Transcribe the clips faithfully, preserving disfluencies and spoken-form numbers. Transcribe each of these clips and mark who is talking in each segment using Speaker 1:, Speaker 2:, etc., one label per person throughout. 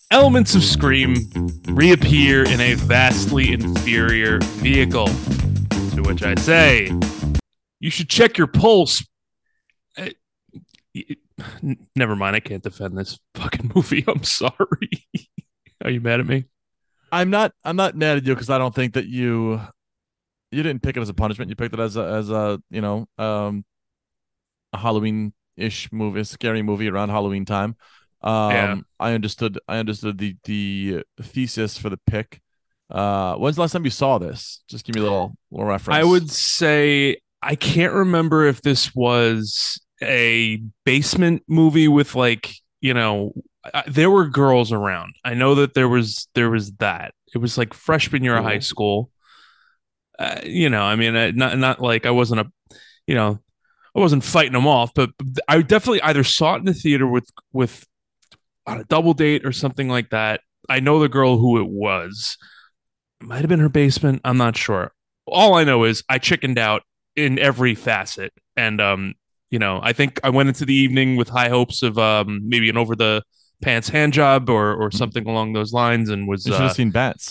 Speaker 1: Elements of Scream reappear in a vastly inferior vehicle. To which I say, you should check your pulse. Uh, Never mind, I can't defend this fucking movie. I'm sorry. Are you mad at me?
Speaker 2: I'm not. I'm not mad at you because I don't think that you you didn't pick it as a punishment. You picked it as a as a you know um a Halloween ish movie, a scary movie around Halloween time.
Speaker 1: Yeah.
Speaker 2: Um, I understood. I understood the the thesis for the pick. Uh, when's the last time you saw this? Just give me a little little
Speaker 1: I
Speaker 2: reference.
Speaker 1: would say I can't remember if this was a basement movie with like, you know, I, there were girls around. I know that there was there was that. It was like freshman year of high
Speaker 2: Cool.
Speaker 1: school. Uh, you know, I mean, uh, not not like I wasn't a, you know, I wasn't fighting them off, but I definitely either saw it in the theater with with on a double date or something like that. I know the girl who it was. It might have been her basement. I'm not sure. All I know is I chickened out in every facet, and um, you know, I think I went into the evening with high hopes of um maybe an over the pants hand job or or something along those lines, and was
Speaker 2: You should have
Speaker 1: uh,
Speaker 2: seen Bats.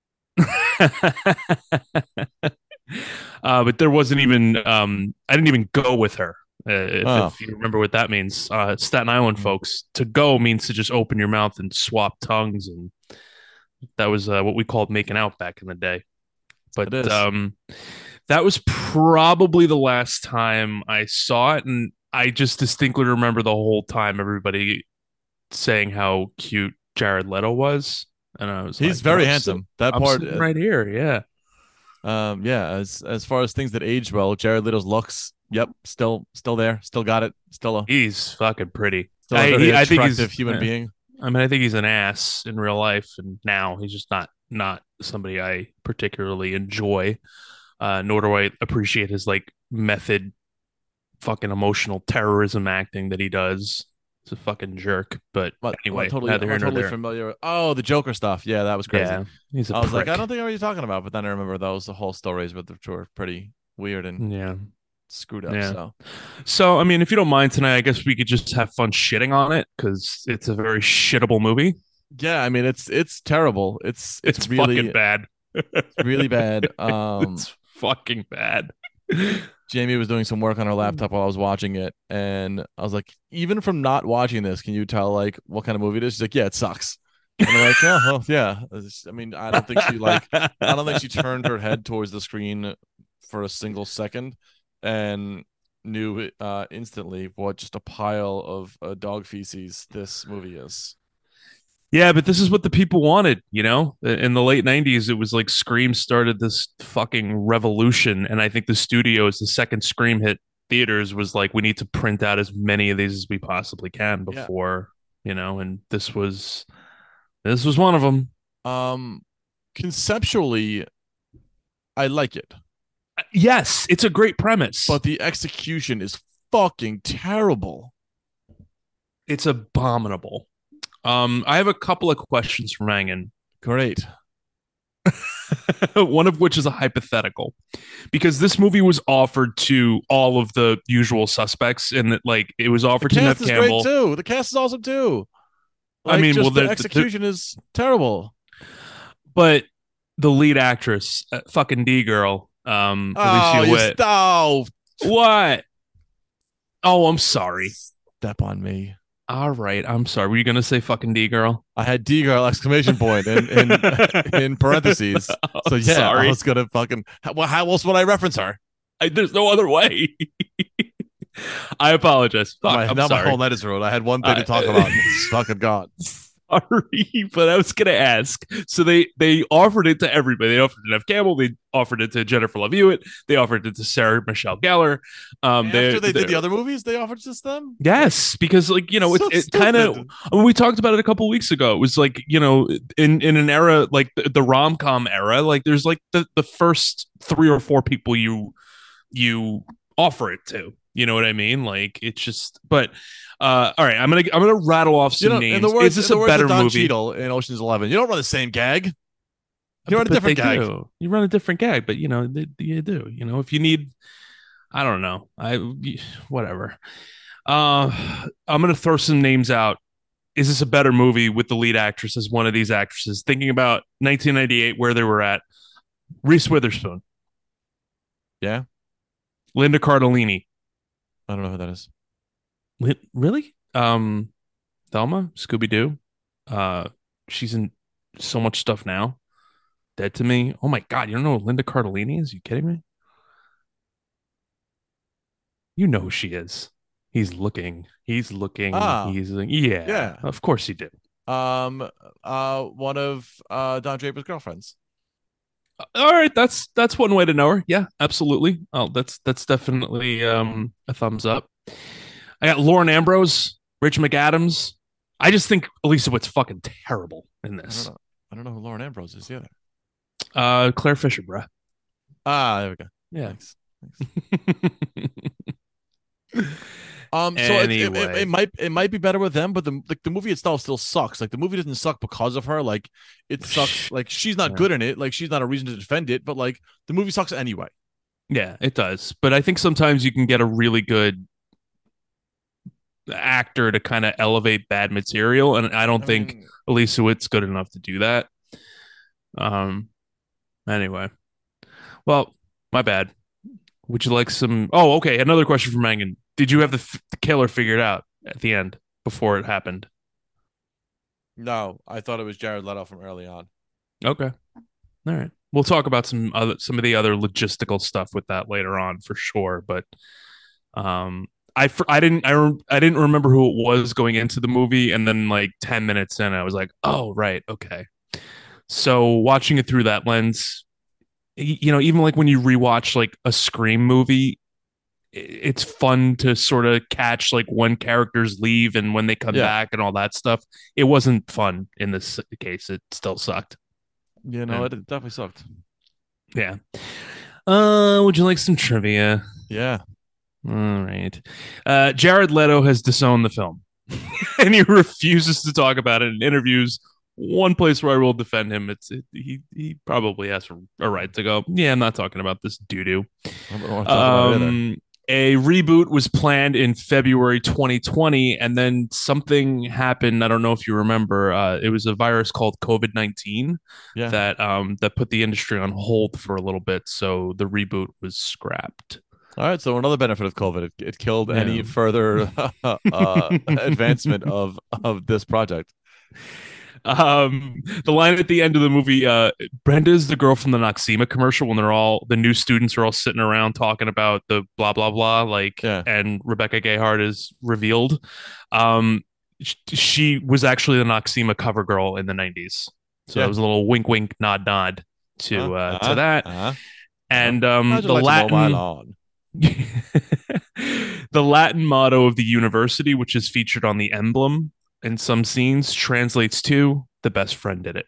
Speaker 1: uh, but there wasn't even um, I didn't even go with her. Uh, if
Speaker 2: Oh,
Speaker 1: if you remember what that means, uh, Staten Island
Speaker 2: mm,
Speaker 1: folks, to go means to just open your mouth and swap tongues, and that was uh, what we called making out back in the day. But
Speaker 2: it is.
Speaker 1: um, that was probably the last time I saw it, and I just distinctly remember the whole time everybody saying how cute Jared Leto was, and I was
Speaker 2: He's
Speaker 1: like, "But
Speaker 2: very
Speaker 1: I'm sit-
Speaker 2: handsome. That
Speaker 1: I'm
Speaker 2: part.
Speaker 1: sitting
Speaker 2: Uh,
Speaker 1: right here." Yeah,
Speaker 2: um, yeah. As as far as things that age well, Jared Leto's looks. Yep, still still there. Still got it. Still a
Speaker 1: he's fucking pretty.
Speaker 2: still a
Speaker 1: I
Speaker 2: very
Speaker 1: he, I think
Speaker 2: attractive
Speaker 1: he's.
Speaker 2: human
Speaker 1: eh,
Speaker 2: being.
Speaker 1: I mean, I think he's an ass in real life, and now he's just not not somebody I particularly enjoy. Uh, nor do I appreciate his like method, fucking emotional terrorism acting that he does. He's a fucking jerk. But
Speaker 2: But am I
Speaker 1: anyway,
Speaker 2: totally
Speaker 1: neither
Speaker 2: am I
Speaker 1: here nor
Speaker 2: totally
Speaker 1: there.
Speaker 2: familiar with oh the Joker stuff? Yeah, that was crazy.
Speaker 1: Yeah, he's a
Speaker 2: I was like, I
Speaker 1: prick.
Speaker 2: don't think I know what you're talking about, but then I remember those the whole stories with which were pretty weird and
Speaker 1: Yeah,
Speaker 2: screwed up.
Speaker 1: yeah.
Speaker 2: So
Speaker 1: So, I mean, if you don't mind tonight, I guess we could just have fun shitting on it because it's a very shittable movie.
Speaker 2: yeah, I mean it's it's terrible. It's it's
Speaker 1: It's fucking
Speaker 2: really
Speaker 1: bad.
Speaker 2: really bad. Um
Speaker 1: It's fucking bad.
Speaker 2: Jamie was doing some work on her laptop while I was watching it, and I was like, even from not watching this, can you tell like what kind of movie it is? She's like, yeah, it sucks. And I'm like, oh, well, yeah. I mean, I don't think she like, I don't think she turned her head towards the screen for a single second, and knew uh, instantly what just a pile of uh, dog feces this movie is.
Speaker 1: Yeah, but this is what the people wanted, you know? In the late nineties, it was like Scream started this fucking revolution. And I think the studios, the second Scream hit theaters, was like, we need to print out as many of these as we possibly can
Speaker 2: Yeah.
Speaker 1: before, you know, and this was this was one of them.
Speaker 2: Um, conceptually, I like it,
Speaker 1: Yes, it's a great premise.
Speaker 2: but the execution is fucking terrible.
Speaker 1: It's abominable. Um, I have a couple of questions for Mangan.
Speaker 2: Great.
Speaker 1: One of which is a hypothetical, because this movie was offered to all of the usual suspects, and that like it was
Speaker 2: The
Speaker 1: offered to Nev
Speaker 2: cast is great
Speaker 1: Campbell.
Speaker 2: too. The cast is awesome too.
Speaker 1: I
Speaker 2: Like,
Speaker 1: mean, well,
Speaker 2: just the
Speaker 1: the, the,
Speaker 2: execution is terrible.
Speaker 1: but the lead actress, uh, fucking D girl, um,
Speaker 2: Oh,
Speaker 1: Alicia
Speaker 2: you
Speaker 1: Witt.
Speaker 2: st- oh,
Speaker 1: What? Oh, I'm sorry.
Speaker 2: step on me.
Speaker 1: All right, I'm sorry. Were you gonna say fucking D girl?
Speaker 2: I had D girl exclamation point in in in parentheses. So
Speaker 1: I'm
Speaker 2: yeah, I
Speaker 1: sorry.
Speaker 2: was gonna fucking. Well, how else would I reference her?
Speaker 1: I, there's no other way. I apologize.
Speaker 2: Now
Speaker 1: Fuck.
Speaker 2: my,
Speaker 1: I'm
Speaker 2: now my
Speaker 1: sorry.
Speaker 2: whole night is ruined. I had one thing to
Speaker 1: Uh,
Speaker 2: talk about, and it's fucking gone.
Speaker 1: Sorry, but I was gonna ask. So they they offered it to everybody. They offered it to Nev Campbell. They offered it to Jennifer Love Hewitt. They offered it to Sarah Michelle Gellar. Um,
Speaker 2: After
Speaker 1: they,
Speaker 2: they
Speaker 1: they
Speaker 2: did the other movies, they offered just them.
Speaker 1: yes, because like you know, it
Speaker 2: So
Speaker 1: it kind of
Speaker 2: stupid.
Speaker 1: when we talked about it a couple weeks ago, it was like you know, in in an era like the, the rom com era, like there's like the the first three or four people you you offer it to. You know what I mean? Like it's just, but uh, all right, I'm gonna I'm gonna rattle off
Speaker 2: You
Speaker 1: some
Speaker 2: know, in the
Speaker 1: names. Is
Speaker 2: words in
Speaker 1: this
Speaker 2: the
Speaker 1: a
Speaker 2: words of
Speaker 1: better
Speaker 2: Don
Speaker 1: movie?
Speaker 2: Cheadle in Ocean's Eleven, you don't run the same gag. You run
Speaker 1: But,
Speaker 2: a
Speaker 1: but they
Speaker 2: different gag.
Speaker 1: do. You run a different gag, but you know they, you do. You know if you need, I don't know. I whatever. Uh, I'm gonna throw some names out is this a better movie with the lead actress as one of these actresses? Thinking about nineteen ninety-eight, where they were at, Reese Witherspoon,
Speaker 2: Yeah,
Speaker 1: Linda Cardellini.
Speaker 2: I don't know who that is.
Speaker 1: Lin- really? Um, Thelma, Scooby Doo. Uh, she's in so much stuff now. Dead to Me. Oh my God, you don't know who Linda Cardellini is? You kidding me? You know who she is. He's looking. He's looking.
Speaker 2: Ah,
Speaker 1: He's like, yeah,
Speaker 2: yeah.
Speaker 1: of course you do.
Speaker 2: Um, uh, one of uh Don Draper's girlfriends.
Speaker 1: All right, that's that's one way to know her. Yeah, absolutely. Oh, that's that's definitely um a thumbs up. I got Lauren Ambrose, Rachel McAdams. I just think Elisa Witt's fucking terrible in
Speaker 2: I don't
Speaker 1: this.
Speaker 2: know. I don't know who Lauren Ambrose is either.
Speaker 1: Uh, Claire Fisher, bruh.
Speaker 2: Ah, there we go.
Speaker 1: Yeah.
Speaker 2: Thanks. Thanks. Um, so it, it, it,
Speaker 1: Anyway,
Speaker 2: it might it might be better with them, but the like the movie itself still sucks. Like the movie doesn't suck because of her. Like it sucks. Like she's not
Speaker 1: yeah.
Speaker 2: good in it. Like she's not a reason to defend it. But like the movie sucks anyway.
Speaker 1: Yeah, it does. But I think sometimes you can get a really good actor to kind of elevate bad material, and I don't
Speaker 2: I
Speaker 1: think
Speaker 2: mean,
Speaker 1: Elisa Witt's good enough to do that. Um. Anyway, well, my bad. Would you like some? Oh, okay. Another question from Megan. Did you have the, f- the killer figured out at the end before it happened?
Speaker 2: no, I thought it was Jared Leto from early on.
Speaker 1: Okay. All right. We'll talk about some other some of the other logistical stuff with that later on for sure. But um, I fr- I didn't I, rem- I didn't remember who it was going into the movie, and then like ten minutes in, I was like, oh right, okay. So watching it through that lens, y- you know, even like when you rewatch like a Scream movie, i- it's fun to sort of catch like when characters leave and when they come
Speaker 2: Yeah,
Speaker 1: back and all that stuff. It wasn't fun in this case. It still sucked.
Speaker 2: you know,
Speaker 1: And
Speaker 2: it definitely sucked.
Speaker 1: yeah. Uh, would you like some trivia?
Speaker 2: Yeah.
Speaker 1: All right. Uh, Jared Leto has disowned the film, and he refuses to talk about it in interviews. One place where I will defend him, it's it, he he probably has a right to go. Yeah, I'm not talking about this doo doo.
Speaker 2: I don't want to talk about it either.
Speaker 1: Um, a reboot was planned in February twenty twenty, and then something happened. I don't know if you remember. Uh, it was a virus called COVID nineteen
Speaker 2: Yeah.
Speaker 1: that um, that put the industry on hold for a little bit. So the reboot was scrapped.
Speaker 2: All right. So another benefit of COVID, it, it killed
Speaker 1: Yeah.
Speaker 2: any further uh, advancement of of this project.
Speaker 1: Um, the line at the end of the movie, uh, Brenda's the girl from the Noxema commercial when they're all the new students are all sitting around talking about the blah blah blah, like,
Speaker 2: Yeah.
Speaker 1: and Rebecca Gayheart is revealed. Um, sh- she was actually the Noxema cover girl in the nineties, so
Speaker 2: Yeah.
Speaker 1: it was a little wink, wink, nod, nod to uh,
Speaker 2: Uh-huh.
Speaker 1: to that.
Speaker 2: Uh-huh.
Speaker 1: And um,
Speaker 2: How'd you
Speaker 1: the
Speaker 2: like to mow my
Speaker 1: Latin
Speaker 2: lawn?
Speaker 1: the Latin motto of the university, which is featured on the emblem in some scenes, translates to "the best friend did it."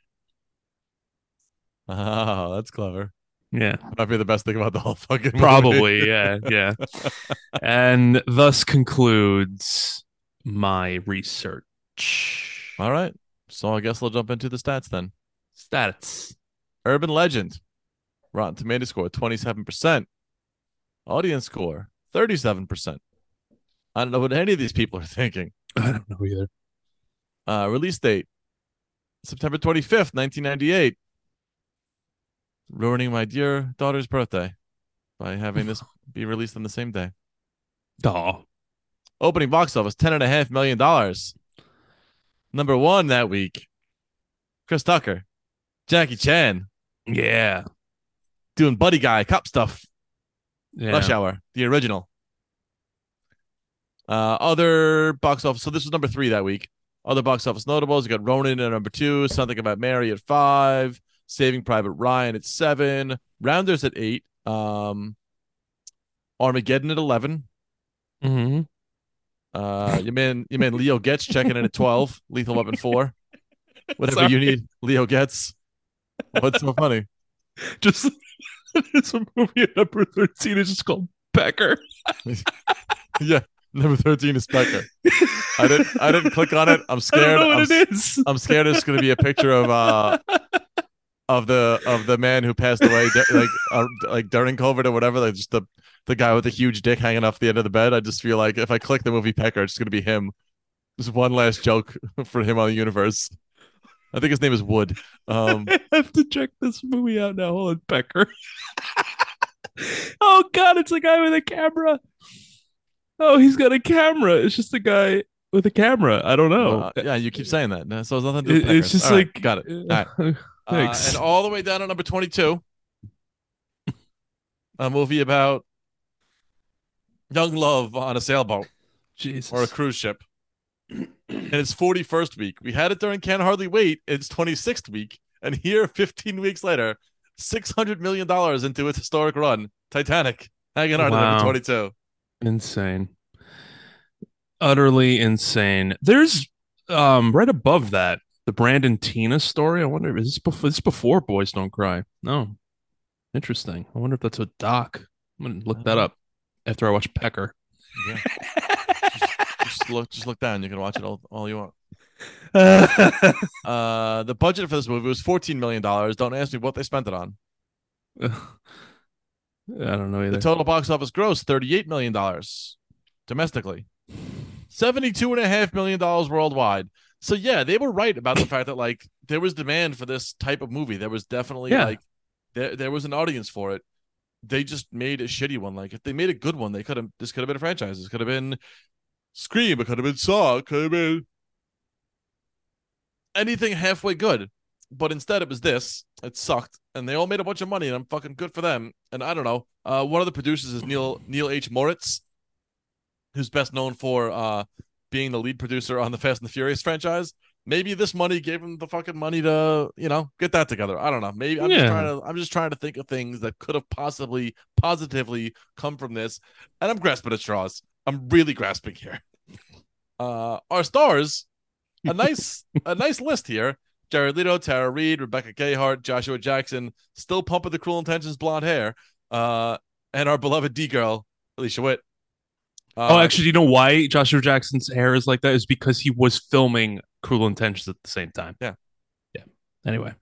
Speaker 2: Oh, that's clever.
Speaker 1: Yeah,
Speaker 2: Might be the best thing about the whole fucking movie.
Speaker 1: probably. Yeah, yeah. And thus concludes my research.
Speaker 2: All right. So I guess we'll jump into the stats then.
Speaker 1: Stats.
Speaker 2: Urban Legend. Rotten Tomato score twenty-seven percent. Audience score thirty-seven percent. I don't know what any of these people are thinking.
Speaker 1: I don't know either.
Speaker 2: Uh, release date September twenty-fifth, nineteen ninety-eight. Ruining my dear daughter's birthday by having this be released on the same day.
Speaker 1: Oh,
Speaker 2: Opening box office ten and a half million dollars. Number one that week. Chris Tucker, Jackie Chan
Speaker 1: yeah.
Speaker 2: doing buddy guy cop stuff.
Speaker 1: Yeah.
Speaker 2: Rush Hour, the original. Uh, other box office. So this was number three that week. Other box office notables. You got Ronin at number two. Something About Mary at five. Saving Private Ryan at seven. Rounders at eight. Um, Armageddon at eleven.
Speaker 1: Mm-hmm.
Speaker 2: Uh, your man, your man Leo Getz checking in at twelve. Lethal Weapon four. Whatever
Speaker 1: Sorry.
Speaker 2: you need, Leo Getz. What's so funny?
Speaker 1: Just it's a movie at number thirteen. It's just called Pecker.
Speaker 2: Yeah, number thirteen is Pecker. I didn't, I didn't click on it. I'm
Speaker 1: I
Speaker 2: scared.
Speaker 1: don't know what
Speaker 2: I'm,
Speaker 1: it is.
Speaker 2: I'm scared it's going to be a picture of uh of the of the man who passed away like uh, like during COVID or whatever. Like just the the guy with the huge dick hanging off the end of the bed. I just feel like if I click the movie Pecker, it's just going to be him There's one last joke for him on the universe. I think his name is Wood. Um,
Speaker 1: I have to check this movie out now. Hold on, Pecker. Oh God, it's a guy with a camera. Oh, he's got a camera. It's just a guy with a camera. I don't know.
Speaker 2: uh, yeah, you keep saying that. No, so it's nothing to do with
Speaker 1: It- it's
Speaker 2: Peckers.
Speaker 1: just
Speaker 2: All right,
Speaker 1: like
Speaker 2: got it. All right.
Speaker 1: uh,
Speaker 2: Uh,
Speaker 1: thanks.
Speaker 2: and all the way down to number twenty-two, a movie about young love on a sailboat
Speaker 1: Jesus.
Speaker 2: or a cruise ship. And it's forty-first week. We had it during Can't Hardly Wait. It's twenty-sixth week. And here, fifteen weeks later, six hundred million dollars into its historic run, Titanic, hanging on to
Speaker 1: Wow.
Speaker 2: number twenty-two.
Speaker 1: Insane. Utterly insane. There's um right above that the Brandon Tina story. I wonder is this before this before Boys Don't Cry? No. Interesting. I wonder if that's a doc. I'm gonna look that up after I watch Pecker.
Speaker 2: Yeah. just, just look just look down. You can watch it all, all you want.
Speaker 1: I
Speaker 2: Uh, the budget for this movie was fourteen million dollars. Don't ask me what they spent it on.
Speaker 1: don't know either.
Speaker 2: The total box office gross, thirty-eight million dollars domestically. seventy-two and a half million dollars worldwide. So yeah, they were right about the fact that like there was demand for this type of movie. There was definitely
Speaker 1: Yeah.
Speaker 2: like there there was an audience for it. They just made a shitty one. Like if they made a good one, they could have this could have been a franchise. This could have been Scream, it could have been Saw, it could have been anything halfway good. But instead it was this. It sucked. And they all made a bunch of money, and I'm fucking good for them. And I don't know. Uh one of the producers is Neil Neil H. Moritz, who's best known for uh being the lead producer on the Fast and the Furious franchise. Maybe this money gave him the fucking money to, you know, get that together. I don't know. Maybe I'm
Speaker 1: Yeah.
Speaker 2: just trying to I'm just trying to think of things that could have possibly positively come from this. And I'm grasping at straws. I'm really grasping here. Uh our stars, a nice a nice list here. Jared Leto, Tara Reid, Rebecca Gayheart, Joshua Jackson, still pumping the Cruel Intentions blonde hair. Uh and our beloved D girl, Alicia Witt.
Speaker 1: Oh,
Speaker 2: Uh,
Speaker 1: actually, you know why Joshua Jackson's hair is like that? Is because he was filming Cruel Intentions at the same time.
Speaker 2: Yeah.
Speaker 1: Yeah. Anyway.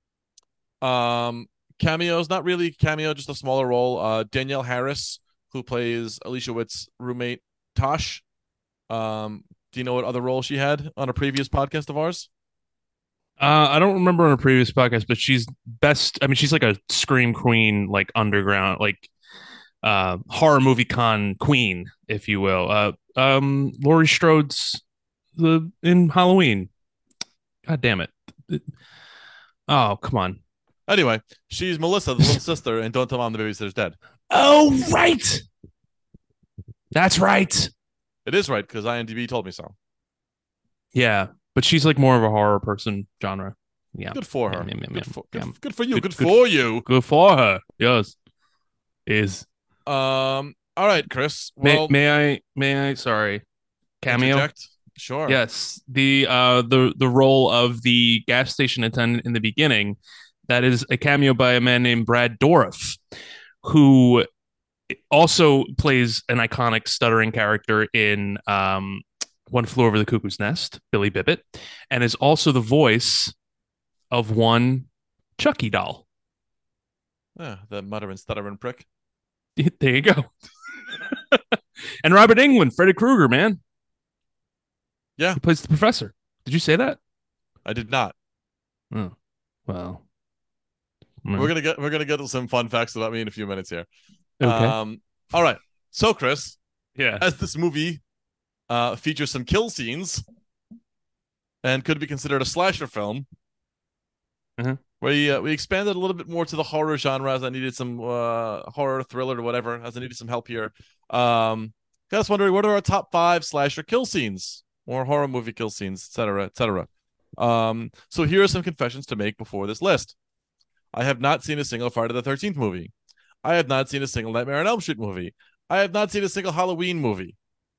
Speaker 2: Um, cameos, not really cameo, just a smaller role. Uh, Danielle Harris, who plays Alicia Witt's roommate Tosh. Um, do you know what other role she had on a previous podcast of ours?
Speaker 1: Uh, I don't remember on a previous podcast, but she's best. I mean, she's like a scream queen, like underground, like uh, horror movie con queen, if you will. Uh, um, Laurie Strode's the in Halloween. God damn it! Oh, come on.
Speaker 2: Anyway, she's Melissa, the little sister, and Don't Tell Mom the Babysitter's Dead.
Speaker 1: Oh, right. That's right.
Speaker 2: It is right because IMDb told me so.
Speaker 1: Yeah, but she's like more of a horror person genre. Yeah,
Speaker 2: Good for her.
Speaker 1: Yeah, yeah, yeah,
Speaker 2: good,
Speaker 1: yeah.
Speaker 2: for, good,
Speaker 1: Yeah.
Speaker 2: good for you.
Speaker 1: Good-
Speaker 2: Good,
Speaker 1: good-
Speaker 2: for you.
Speaker 1: good for her. Yes, is
Speaker 2: Um. All right, Chris.
Speaker 1: may,
Speaker 2: Well,
Speaker 1: may I may I sorry cameo.
Speaker 2: interject? Sure.
Speaker 1: Yes, the uh the the role of the gas station attendant in the beginning, that is a cameo by a man named Brad Dourif, who also plays an iconic stuttering character in um One Flew Over the Cuckoo's Nest, Billy Bibbit, and is also the voice of one Chucky doll.
Speaker 2: Yeah, the muttering, stuttering prick.
Speaker 1: There you go. And Robert Englund, Freddy Krueger, man.
Speaker 2: Yeah.
Speaker 1: He plays the professor. Did you say that?
Speaker 2: I did not.
Speaker 1: Oh, well.
Speaker 2: We're gonna get we're gonna get to some fun facts about me in a few minutes here.
Speaker 1: Okay.
Speaker 2: Um. All right. So, Chris,
Speaker 1: Yeah.
Speaker 2: as this movie uh features some kill scenes and could be considered a slasher film,
Speaker 1: Mhm.
Speaker 2: we uh, we expanded a little bit more to the horror genre as I needed some uh horror thriller or whatever as I needed some help here. Um, got us wondering what are our top five slasher kill scenes or horror movie kill scenes, et cetera, et cetera. Um, so here are some confessions to make before this list. I have not seen a single Friday the thirteenth movie. I have not seen a single Nightmare on Elm Street movie. I have not seen a single Halloween movie.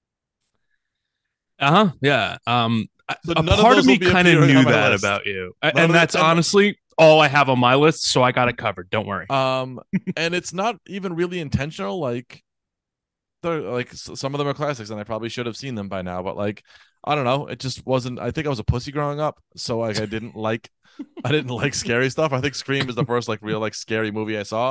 Speaker 1: Uh huh. Yeah. Um,
Speaker 2: So
Speaker 1: a
Speaker 2: none of
Speaker 1: part of
Speaker 2: those
Speaker 1: me
Speaker 2: will be
Speaker 1: kind of
Speaker 2: appearing
Speaker 1: knew
Speaker 2: on my
Speaker 1: that
Speaker 2: list.
Speaker 1: about you,
Speaker 2: None
Speaker 1: and
Speaker 2: of
Speaker 1: that's
Speaker 2: the- and-
Speaker 1: honestly all I have on my list. So I got it covered. Don't worry.
Speaker 2: Um, and it's not even really intentional. Like, they're like s- some of them are classics, and I probably should have seen them by now. But like, I don't know. It just wasn't. I think I was a pussy growing up, so like I didn't like, I didn't like scary stuff. I think Scream is the first like real like scary movie I saw.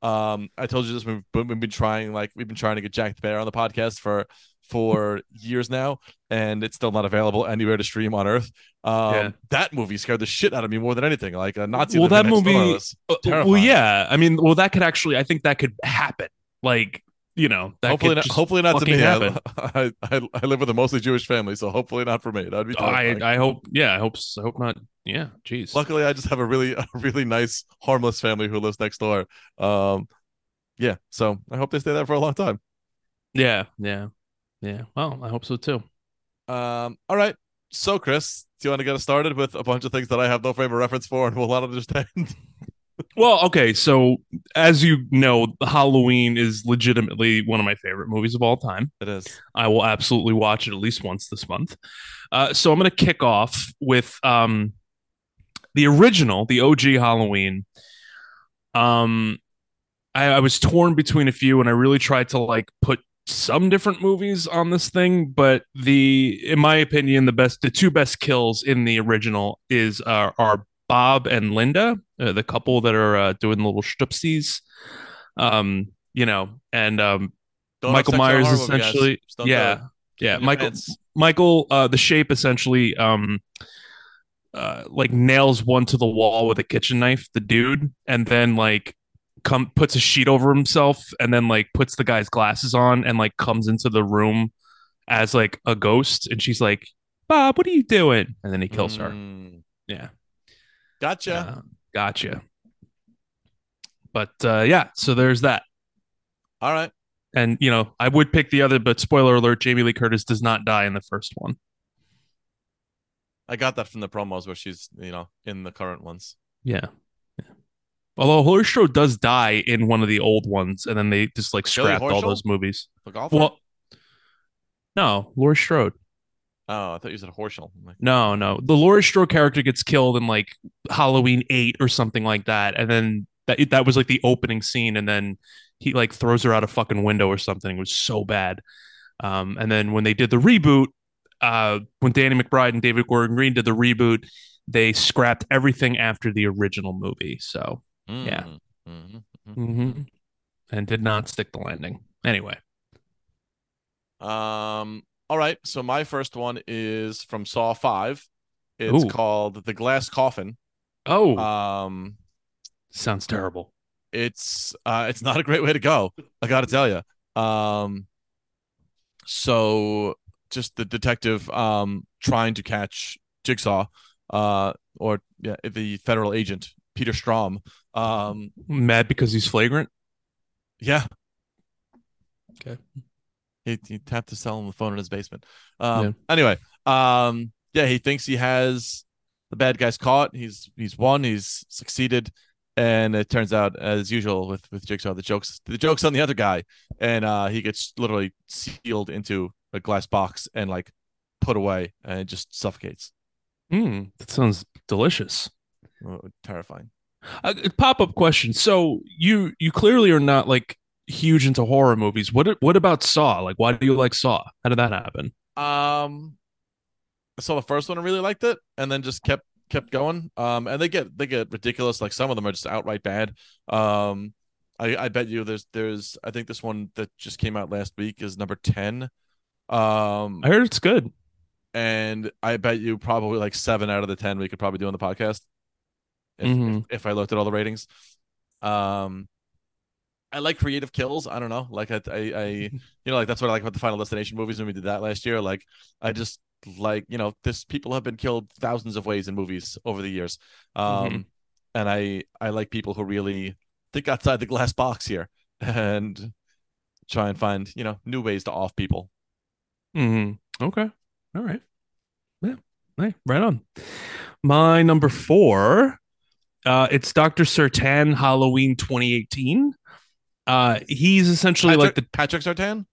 Speaker 2: Um, I told you this. We've, we've been trying, like, we've been trying to get Jack the Bear on the podcast for for years now, and it's still not available anywhere to stream on Earth.
Speaker 1: Yeah.
Speaker 2: Um, that movie scared the shit out of me more than anything. Like, a Nazi
Speaker 1: Well,
Speaker 2: living
Speaker 1: that
Speaker 2: next door
Speaker 1: movie.
Speaker 2: was
Speaker 1: Uh, well,
Speaker 2: terrifying.
Speaker 1: yeah. I mean, well, that could actually. I think that could happen. Like, you know, that
Speaker 2: Hopefully
Speaker 1: could
Speaker 2: not.
Speaker 1: just
Speaker 2: Hopefully not to
Speaker 1: fucking
Speaker 2: me.
Speaker 1: happen.
Speaker 2: I, I I live with a mostly Jewish family, so hopefully not for me. That'd be
Speaker 1: I
Speaker 2: terrifying.
Speaker 1: I hope. Yeah, I hope. I hope not. Yeah. Jeez.
Speaker 2: Luckily, I just have a really a really nice, harmless family who lives next door. Um, yeah. So I hope they stay there for a long time.
Speaker 1: Yeah. Yeah. Yeah. Well, I hope so too.
Speaker 2: Um, all right. So, Chris, do you want to get us started with a bunch of things that I have no frame of reference for and will not understand?
Speaker 1: Well, okay. So, as you know, Halloween is legitimately one of my favorite movies of all time.
Speaker 2: It is.
Speaker 1: I will absolutely watch it at least once this month. Uh, so, I'm going to kick off with um, the original, the O G Halloween. Um, I, I was torn between a few, and I really tried to like put some different movies on this thing. But the, in my opinion, the best, the two best kills in the original is uh, are Bob and Linda, uh, the couple that are uh, doing the little stripsies. Um, you know, and um,
Speaker 2: Don't have
Speaker 1: Michael
Speaker 2: sex in a
Speaker 1: Myers
Speaker 2: horror movie, guys.
Speaker 1: essentially,
Speaker 2: Just don't do it.
Speaker 1: yeah, yeah.
Speaker 2: In your
Speaker 1: Michael,
Speaker 2: pants.
Speaker 1: Michael, uh, the Shape essentially, um, uh, like nails one to the wall with a kitchen knife, the dude, and then like come puts a sheet over himself and then like puts the guy's glasses on and like comes into the room as like a ghost and she's like, Bob, what are you doing? And then he kills her.
Speaker 2: Mm,
Speaker 1: Yeah.
Speaker 2: gotcha.
Speaker 1: Uh, gotcha. But uh, yeah, so there's that.
Speaker 2: All right.
Speaker 1: And you know, I would pick the other, but spoiler alert, Jamie Lee Curtis does not die in the first one.
Speaker 2: I got that from the promos where she's, you know, in the current ones.
Speaker 1: Yeah. Although Laurie Strode does die in one of the old ones, and then they just like
Speaker 2: Billy
Speaker 1: scrapped all
Speaker 2: Horschel?
Speaker 1: those movies.
Speaker 2: The golfer?
Speaker 1: Well, no, Laurie Strode.
Speaker 2: Oh, I thought you said Horschel. I'm like,
Speaker 1: No, no. The Laurie Strode character gets killed in like Halloween eight or something like that, and then that that was like the opening scene, and then he like throws her out a fucking window or something. It was so bad. Um, and then when they did the reboot, uh, when Danny McBride and David Gordon Green did the reboot, they scrapped everything after the original movie. So yeah,
Speaker 2: mm, mm-hmm,
Speaker 1: mm-hmm. And did not stick the landing. Anyway,
Speaker 2: Um, all right. So my first one is from Saw five. It's
Speaker 1: ooh,
Speaker 2: called The Glass Coffin.
Speaker 1: oh,
Speaker 2: Um,
Speaker 1: sounds terrible.
Speaker 2: it's uh it's not a great way to go, I gotta tell you. Um, so just the detective um trying to catch Jigsaw, uh, or yeah, the federal agent Peter Strom. Um,
Speaker 1: Mad because he's flagrant.
Speaker 2: yeah,
Speaker 1: Okay.
Speaker 2: he, he tapped his cell on the phone in his basement.
Speaker 1: Yeah.
Speaker 2: Um, anyway, um, yeah, he thinks he has the bad guys caught. He's he's won. He's succeeded, and it turns out, as usual with with Jigsaw, the jokes the jokes on the other guy, and uh, he gets literally sealed into a glass box and like put away, and it just suffocates.
Speaker 1: Mm, that sounds delicious.
Speaker 2: Oh, terrifying.
Speaker 1: Uh, Pop up question. So you you clearly are not like huge into horror movies. What what about Saw? Like, why do you like Saw? How did that happen?
Speaker 2: Um, I saw the first one and really liked it, and then just kept kept going. Um, and they get they get ridiculous. Like some of them are just outright bad. Um, I I bet you there's there's I think this one that just came out last week is number ten. Um,
Speaker 1: I heard it's good.
Speaker 2: and I bet you probably like seven out of the ten we could probably do on the podcast if if,
Speaker 1: Mm-hmm.
Speaker 2: if I looked at all the ratings. Um, I like creative kills. I don't know. Like I, I, I, you know, like that's what I like about the Final Destination movies when we did that last year. Like I just like, you know, this people have been killed thousands of ways in movies over the years.
Speaker 1: Mm-hmm.
Speaker 2: Um, and I, I like people who really think outside the glass box here and try and find, you know, new ways to off people.
Speaker 1: Mm-hmm. Okay. All right. Yeah. Hey, right on. My number four. Uh, it's Doctor Sertan Halloween twenty eighteen. Uh, he's essentially
Speaker 2: Patrick,
Speaker 1: like the
Speaker 2: Patrick Sartan.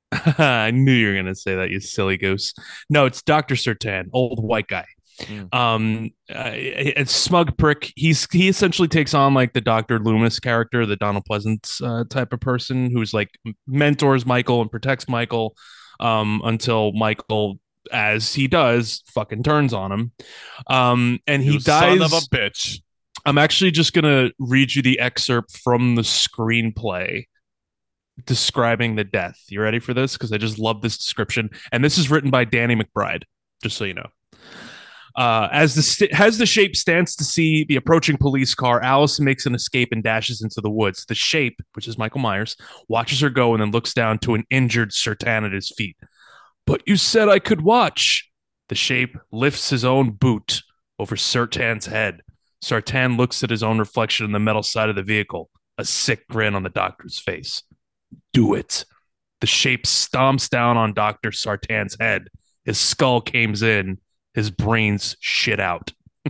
Speaker 1: I knew you were gonna say that, you silly goose. No, it's Doctor Sertan, old white guy.
Speaker 2: Mm.
Speaker 1: Um, uh, it's smug prick. He's he essentially takes on like the Doctor Loomis character, the Donald Pleasance uh, type of person who's like mentors Michael and protects Michael, um, until Michael, as he does, fucking turns on him. Um, and he
Speaker 2: You
Speaker 1: dies.
Speaker 2: son of a bitch.
Speaker 1: I'm actually just gonna read you the excerpt from the screenplay describing the death. You ready for this? Because I just love this description. And this is written by Danny McBride, just so you know. Uh, as the st- as the shape stands to see the approaching police car, Allison makes an escape and dashes into the woods. The shape, which is Michael Myers, watches her go and then looks down to an injured Sertan at his feet. But you said I could watch. The shape lifts his own boot over Sertan's head. Sertan looks at his own reflection in the metal side of the vehicle, a sick grin on the doctor's face. Do it. The shape stomps down on Doctor Sartan's head. His skull caves in. His brains shit out.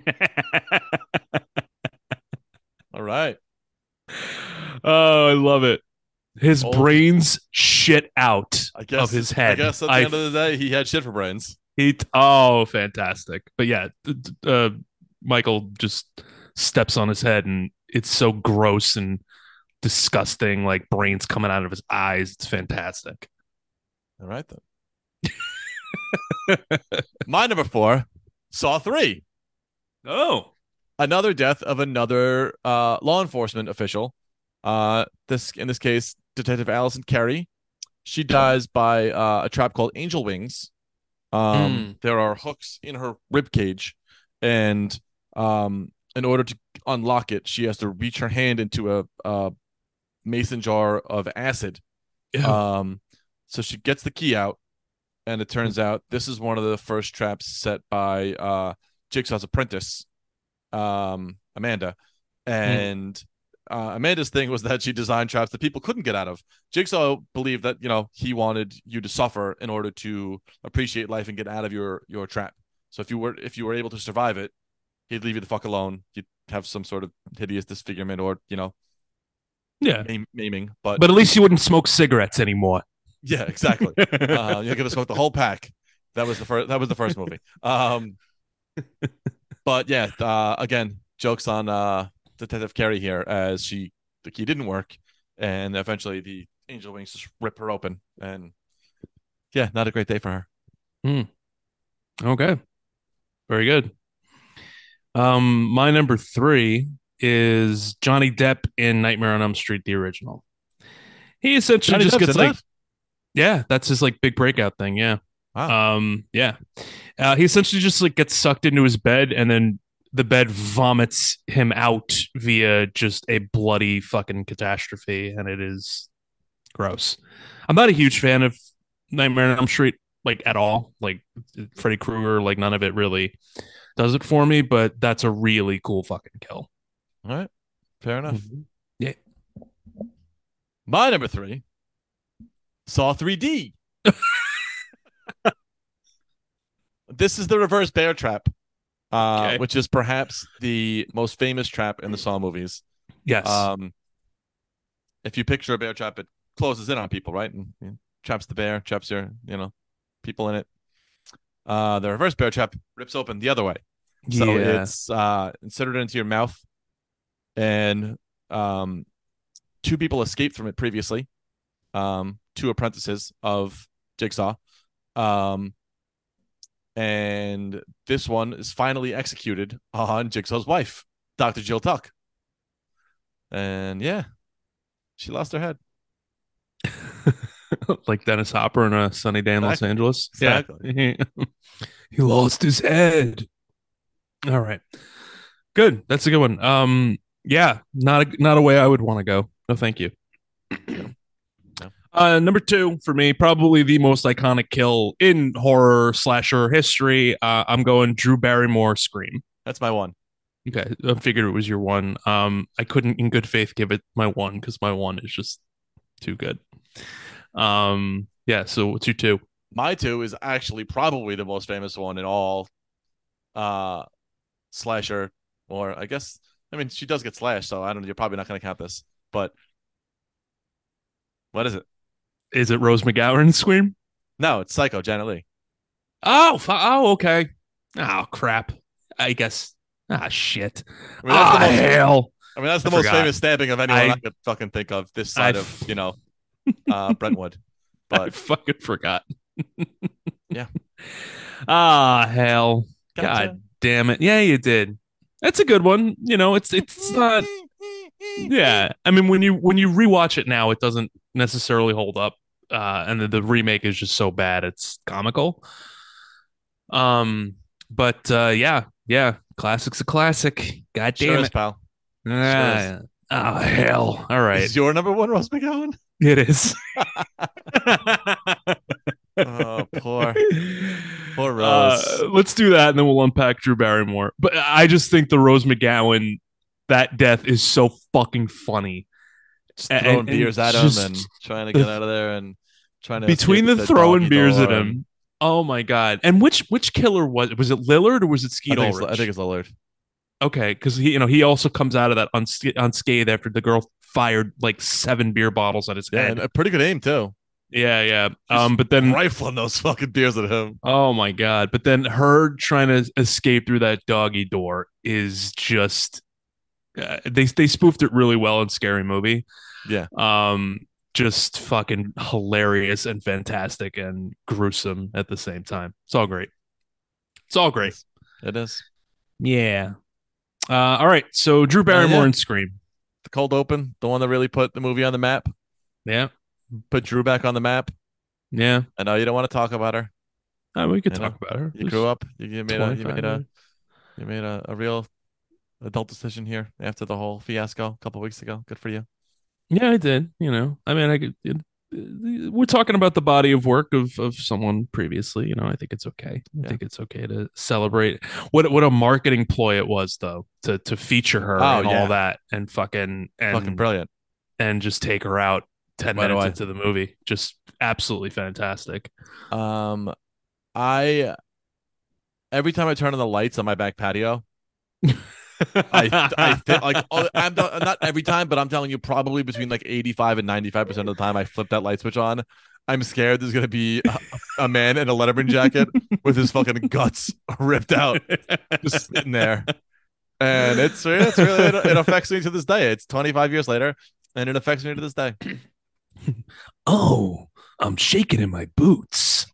Speaker 2: All right.
Speaker 1: Oh, I love it. His
Speaker 2: Old.
Speaker 1: brains shit out
Speaker 2: I guess,
Speaker 1: of his head.
Speaker 2: I guess at the
Speaker 1: I,
Speaker 2: end of the day, he had shit for brains.
Speaker 1: he, oh, fantastic. But yeah, uh, Michael just steps on his head and it's so gross and disgusting, like brains coming out of his eyes. It's fantastic.
Speaker 2: All right, then. My number four, Saw three.
Speaker 1: Oh.
Speaker 2: Another death of another uh, law enforcement official. Uh, this in this case, Detective Allison Carey. She dies by uh, a trap called Angel Wings. Um,
Speaker 1: Mm.
Speaker 2: There are hooks in her rib cage, and um, in order to unlock it, she has to reach her hand into a, a mason jar of acid.
Speaker 1: Ew.
Speaker 2: Um, so she gets the key out, and it turns out this is one of the first traps set by uh, Jigsaw's apprentice, um, Amanda. And uh, Amanda's thing was that she designed traps that people couldn't get out of. Jigsaw believed that, you know, he wanted you to suffer in order to appreciate life and get out of your your trap. So if you were if you were able to survive it, he'd leave you the fuck alone. You'd have some sort of hideous disfigurement or, you know,
Speaker 1: Yeah.
Speaker 2: maim- maiming. But
Speaker 1: But at least you wouldn't smoke cigarettes anymore.
Speaker 2: yeah, exactly. uh, you're gonna smoke the whole pack. That was the first. That was the first movie. Um, but yeah, uh, again, jokes on uh, Detective Carey here, as she the key didn't work, and eventually the angel wings just rip her open, and yeah, not a great day for her.
Speaker 1: Mm. Okay. Very good. Um, my number three is Johnny Depp in Nightmare on Elm Street, the original. He essentially
Speaker 2: Johnny
Speaker 1: just
Speaker 2: Depp's
Speaker 1: gets
Speaker 2: in
Speaker 1: like,
Speaker 2: that?
Speaker 1: yeah, that's his like big breakout thing. Yeah.
Speaker 2: Wow.
Speaker 1: Um, yeah. Uh, he essentially just like gets sucked into his bed and then the bed vomits him out via just a bloody fucking catastrophe. And it is gross. I'm not a huge fan of Nightmare on Elm Street, like at all. Like Freddy Krueger, like none of it really does it for me, but that's a really cool fucking kill.
Speaker 2: All right, fair enough.
Speaker 1: Mm-hmm. Yeah.
Speaker 2: My number three, Saw three D. This is the reverse bear trap, uh,
Speaker 1: Okay.
Speaker 2: which is perhaps the most famous trap in the Saw movies.
Speaker 1: Yes.
Speaker 2: Um, if you picture a bear trap, it closes in on people, right? And, and traps the bear, traps your, you know, people in it. Uh, the reverse bear trap rips open the other way. So
Speaker 1: yeah.
Speaker 2: it's uh, inserted into your mouth, and um, two people escaped from it previously. Um, two apprentices of Jigsaw. Um, and this one is finally executed on Jigsaw's wife, Doctor Jill Tuck. And yeah, she lost her head.
Speaker 1: Like Dennis Hopper in A Sunny Day in Los
Speaker 2: Exactly.
Speaker 1: Angeles.
Speaker 2: Exactly.
Speaker 1: Yeah. He lost his head. All right. Good. That's a good one. Um, yeah, not a, not a way I would want to go. No, thank you.
Speaker 2: No.
Speaker 1: Uh, number two for me, probably the most iconic kill in horror slasher history. Uh, I'm going Drew Barrymore Scream.
Speaker 2: That's my one.
Speaker 1: Okay, I figured it was your one. Um, I couldn't, in good faith, give it my one because my one is just too good. Um, yeah. So what's your two?
Speaker 2: My two is actually probably the most famous one in all uh slasher, or I guess I mean she does get slashed, so I don't know, you're probably not gonna count this. But what is it?
Speaker 1: Is it Rose McGowan Scream?
Speaker 2: No, it's Psycho, Janet Leigh.
Speaker 1: Oh, oh, okay. Oh, crap. I guess. Ah, shit.
Speaker 2: I mean, that's
Speaker 1: ah,
Speaker 2: the most,
Speaker 1: hell.
Speaker 2: I mean, that's the
Speaker 1: I
Speaker 2: most
Speaker 1: forgot.
Speaker 2: famous stabbing of anyone I,
Speaker 1: I-
Speaker 2: could fucking think of this side
Speaker 1: I
Speaker 2: of,
Speaker 1: f-
Speaker 2: you know, uh Brentwood.
Speaker 1: I
Speaker 2: But
Speaker 1: fucking forgot.
Speaker 2: Yeah.
Speaker 1: Ah, hell.
Speaker 2: Gotcha.
Speaker 1: God damn it. Yeah, you did. That's a good one. You know, it's it's not. Yeah, I mean, when you when you rewatch it now, it doesn't necessarily hold up, uh, and the, the remake is just so bad it's comical. Um, but uh, yeah, yeah, classic's a classic. God
Speaker 2: Sure
Speaker 1: damn
Speaker 2: is,
Speaker 1: it.
Speaker 2: pal. Sure is.
Speaker 1: Ah, oh hell! All right,
Speaker 2: Is your number one Rose McGowan?
Speaker 1: it is.
Speaker 2: Oh, poor, poor Rose.
Speaker 1: Uh, let's do that, and then we'll unpack Drew Barrymore. But I just think the Rose McGowan that death is so fucking funny,
Speaker 2: Just
Speaker 1: and
Speaker 2: throwing
Speaker 1: and
Speaker 2: beers at him and
Speaker 1: just
Speaker 2: trying to get
Speaker 1: the
Speaker 2: out of there and trying to escape
Speaker 1: between
Speaker 2: with
Speaker 1: the
Speaker 2: the
Speaker 1: throwing
Speaker 2: doggy
Speaker 1: beers at
Speaker 2: door. And
Speaker 1: him. Oh my god! And which which killer was it? Was it Lillard or was it
Speaker 2: I
Speaker 1: Skeet
Speaker 2: think it's I think
Speaker 1: Ulrich?
Speaker 2: it's Lillard.
Speaker 1: Okay, because he you know he also comes out of that uns- unscathed after the girl fired like seven beer bottles at his
Speaker 2: Yeah, and
Speaker 1: head.
Speaker 2: a pretty good aim too.
Speaker 1: Yeah, yeah.
Speaker 2: Just
Speaker 1: Um, but then
Speaker 2: rifling those fucking beers at him.
Speaker 1: oh my god! But then her trying to escape through that doggy door is just uh, they they spoofed it really well in Scary Movie.
Speaker 2: Yeah,
Speaker 1: Um, just fucking hilarious and fantastic and gruesome at the same time. It's all great. It's all
Speaker 2: it
Speaker 1: great.
Speaker 2: is. It is.
Speaker 1: Yeah. Uh, all right. So Drew
Speaker 2: Uh,
Speaker 1: Barrymore
Speaker 2: yeah,
Speaker 1: and Scream.
Speaker 2: the cold open, the one that really put the movie on the map,
Speaker 1: Yeah.
Speaker 2: put Drew back on the map.
Speaker 1: Yeah.
Speaker 2: I know you don't want to talk about her.
Speaker 1: Uh, we could
Speaker 2: You
Speaker 1: talk
Speaker 2: know,
Speaker 1: about her.
Speaker 2: you grew
Speaker 1: There's
Speaker 2: up. You, you made a you
Speaker 1: twenty-five
Speaker 2: made a
Speaker 1: years.
Speaker 2: you made a, a real adult decision here after the whole fiasco a couple weeks ago. Good for you.
Speaker 1: Yeah, I did. You know, I mean, I could. It, we're talking about the body of work of of someone previously. You know, I think it's okay. I
Speaker 2: Yeah.
Speaker 1: think it's okay to celebrate what what a marketing ploy it was, though, to to feature her
Speaker 2: Oh
Speaker 1: and all
Speaker 2: yeah,
Speaker 1: that, and fucking
Speaker 2: fucking
Speaker 1: and
Speaker 2: brilliant.
Speaker 1: and just take her out ten
Speaker 2: Right
Speaker 1: minutes
Speaker 2: away.
Speaker 1: into the movie. Just absolutely fantastic.
Speaker 2: Um, I every time I turn on the lights on my back patio, I I think like oh, I'm not, not every time, but I'm telling you, probably between like eighty-five and ninety-five percent of the time I flip that light switch on, I'm scared there's gonna be a, a man in a Letterman jacket with his fucking guts ripped out, just sitting there, and it's it's really it, it affects me to this day. It's twenty-five years later, and it affects me to this day.
Speaker 1: Oh, I'm shaking in my boots.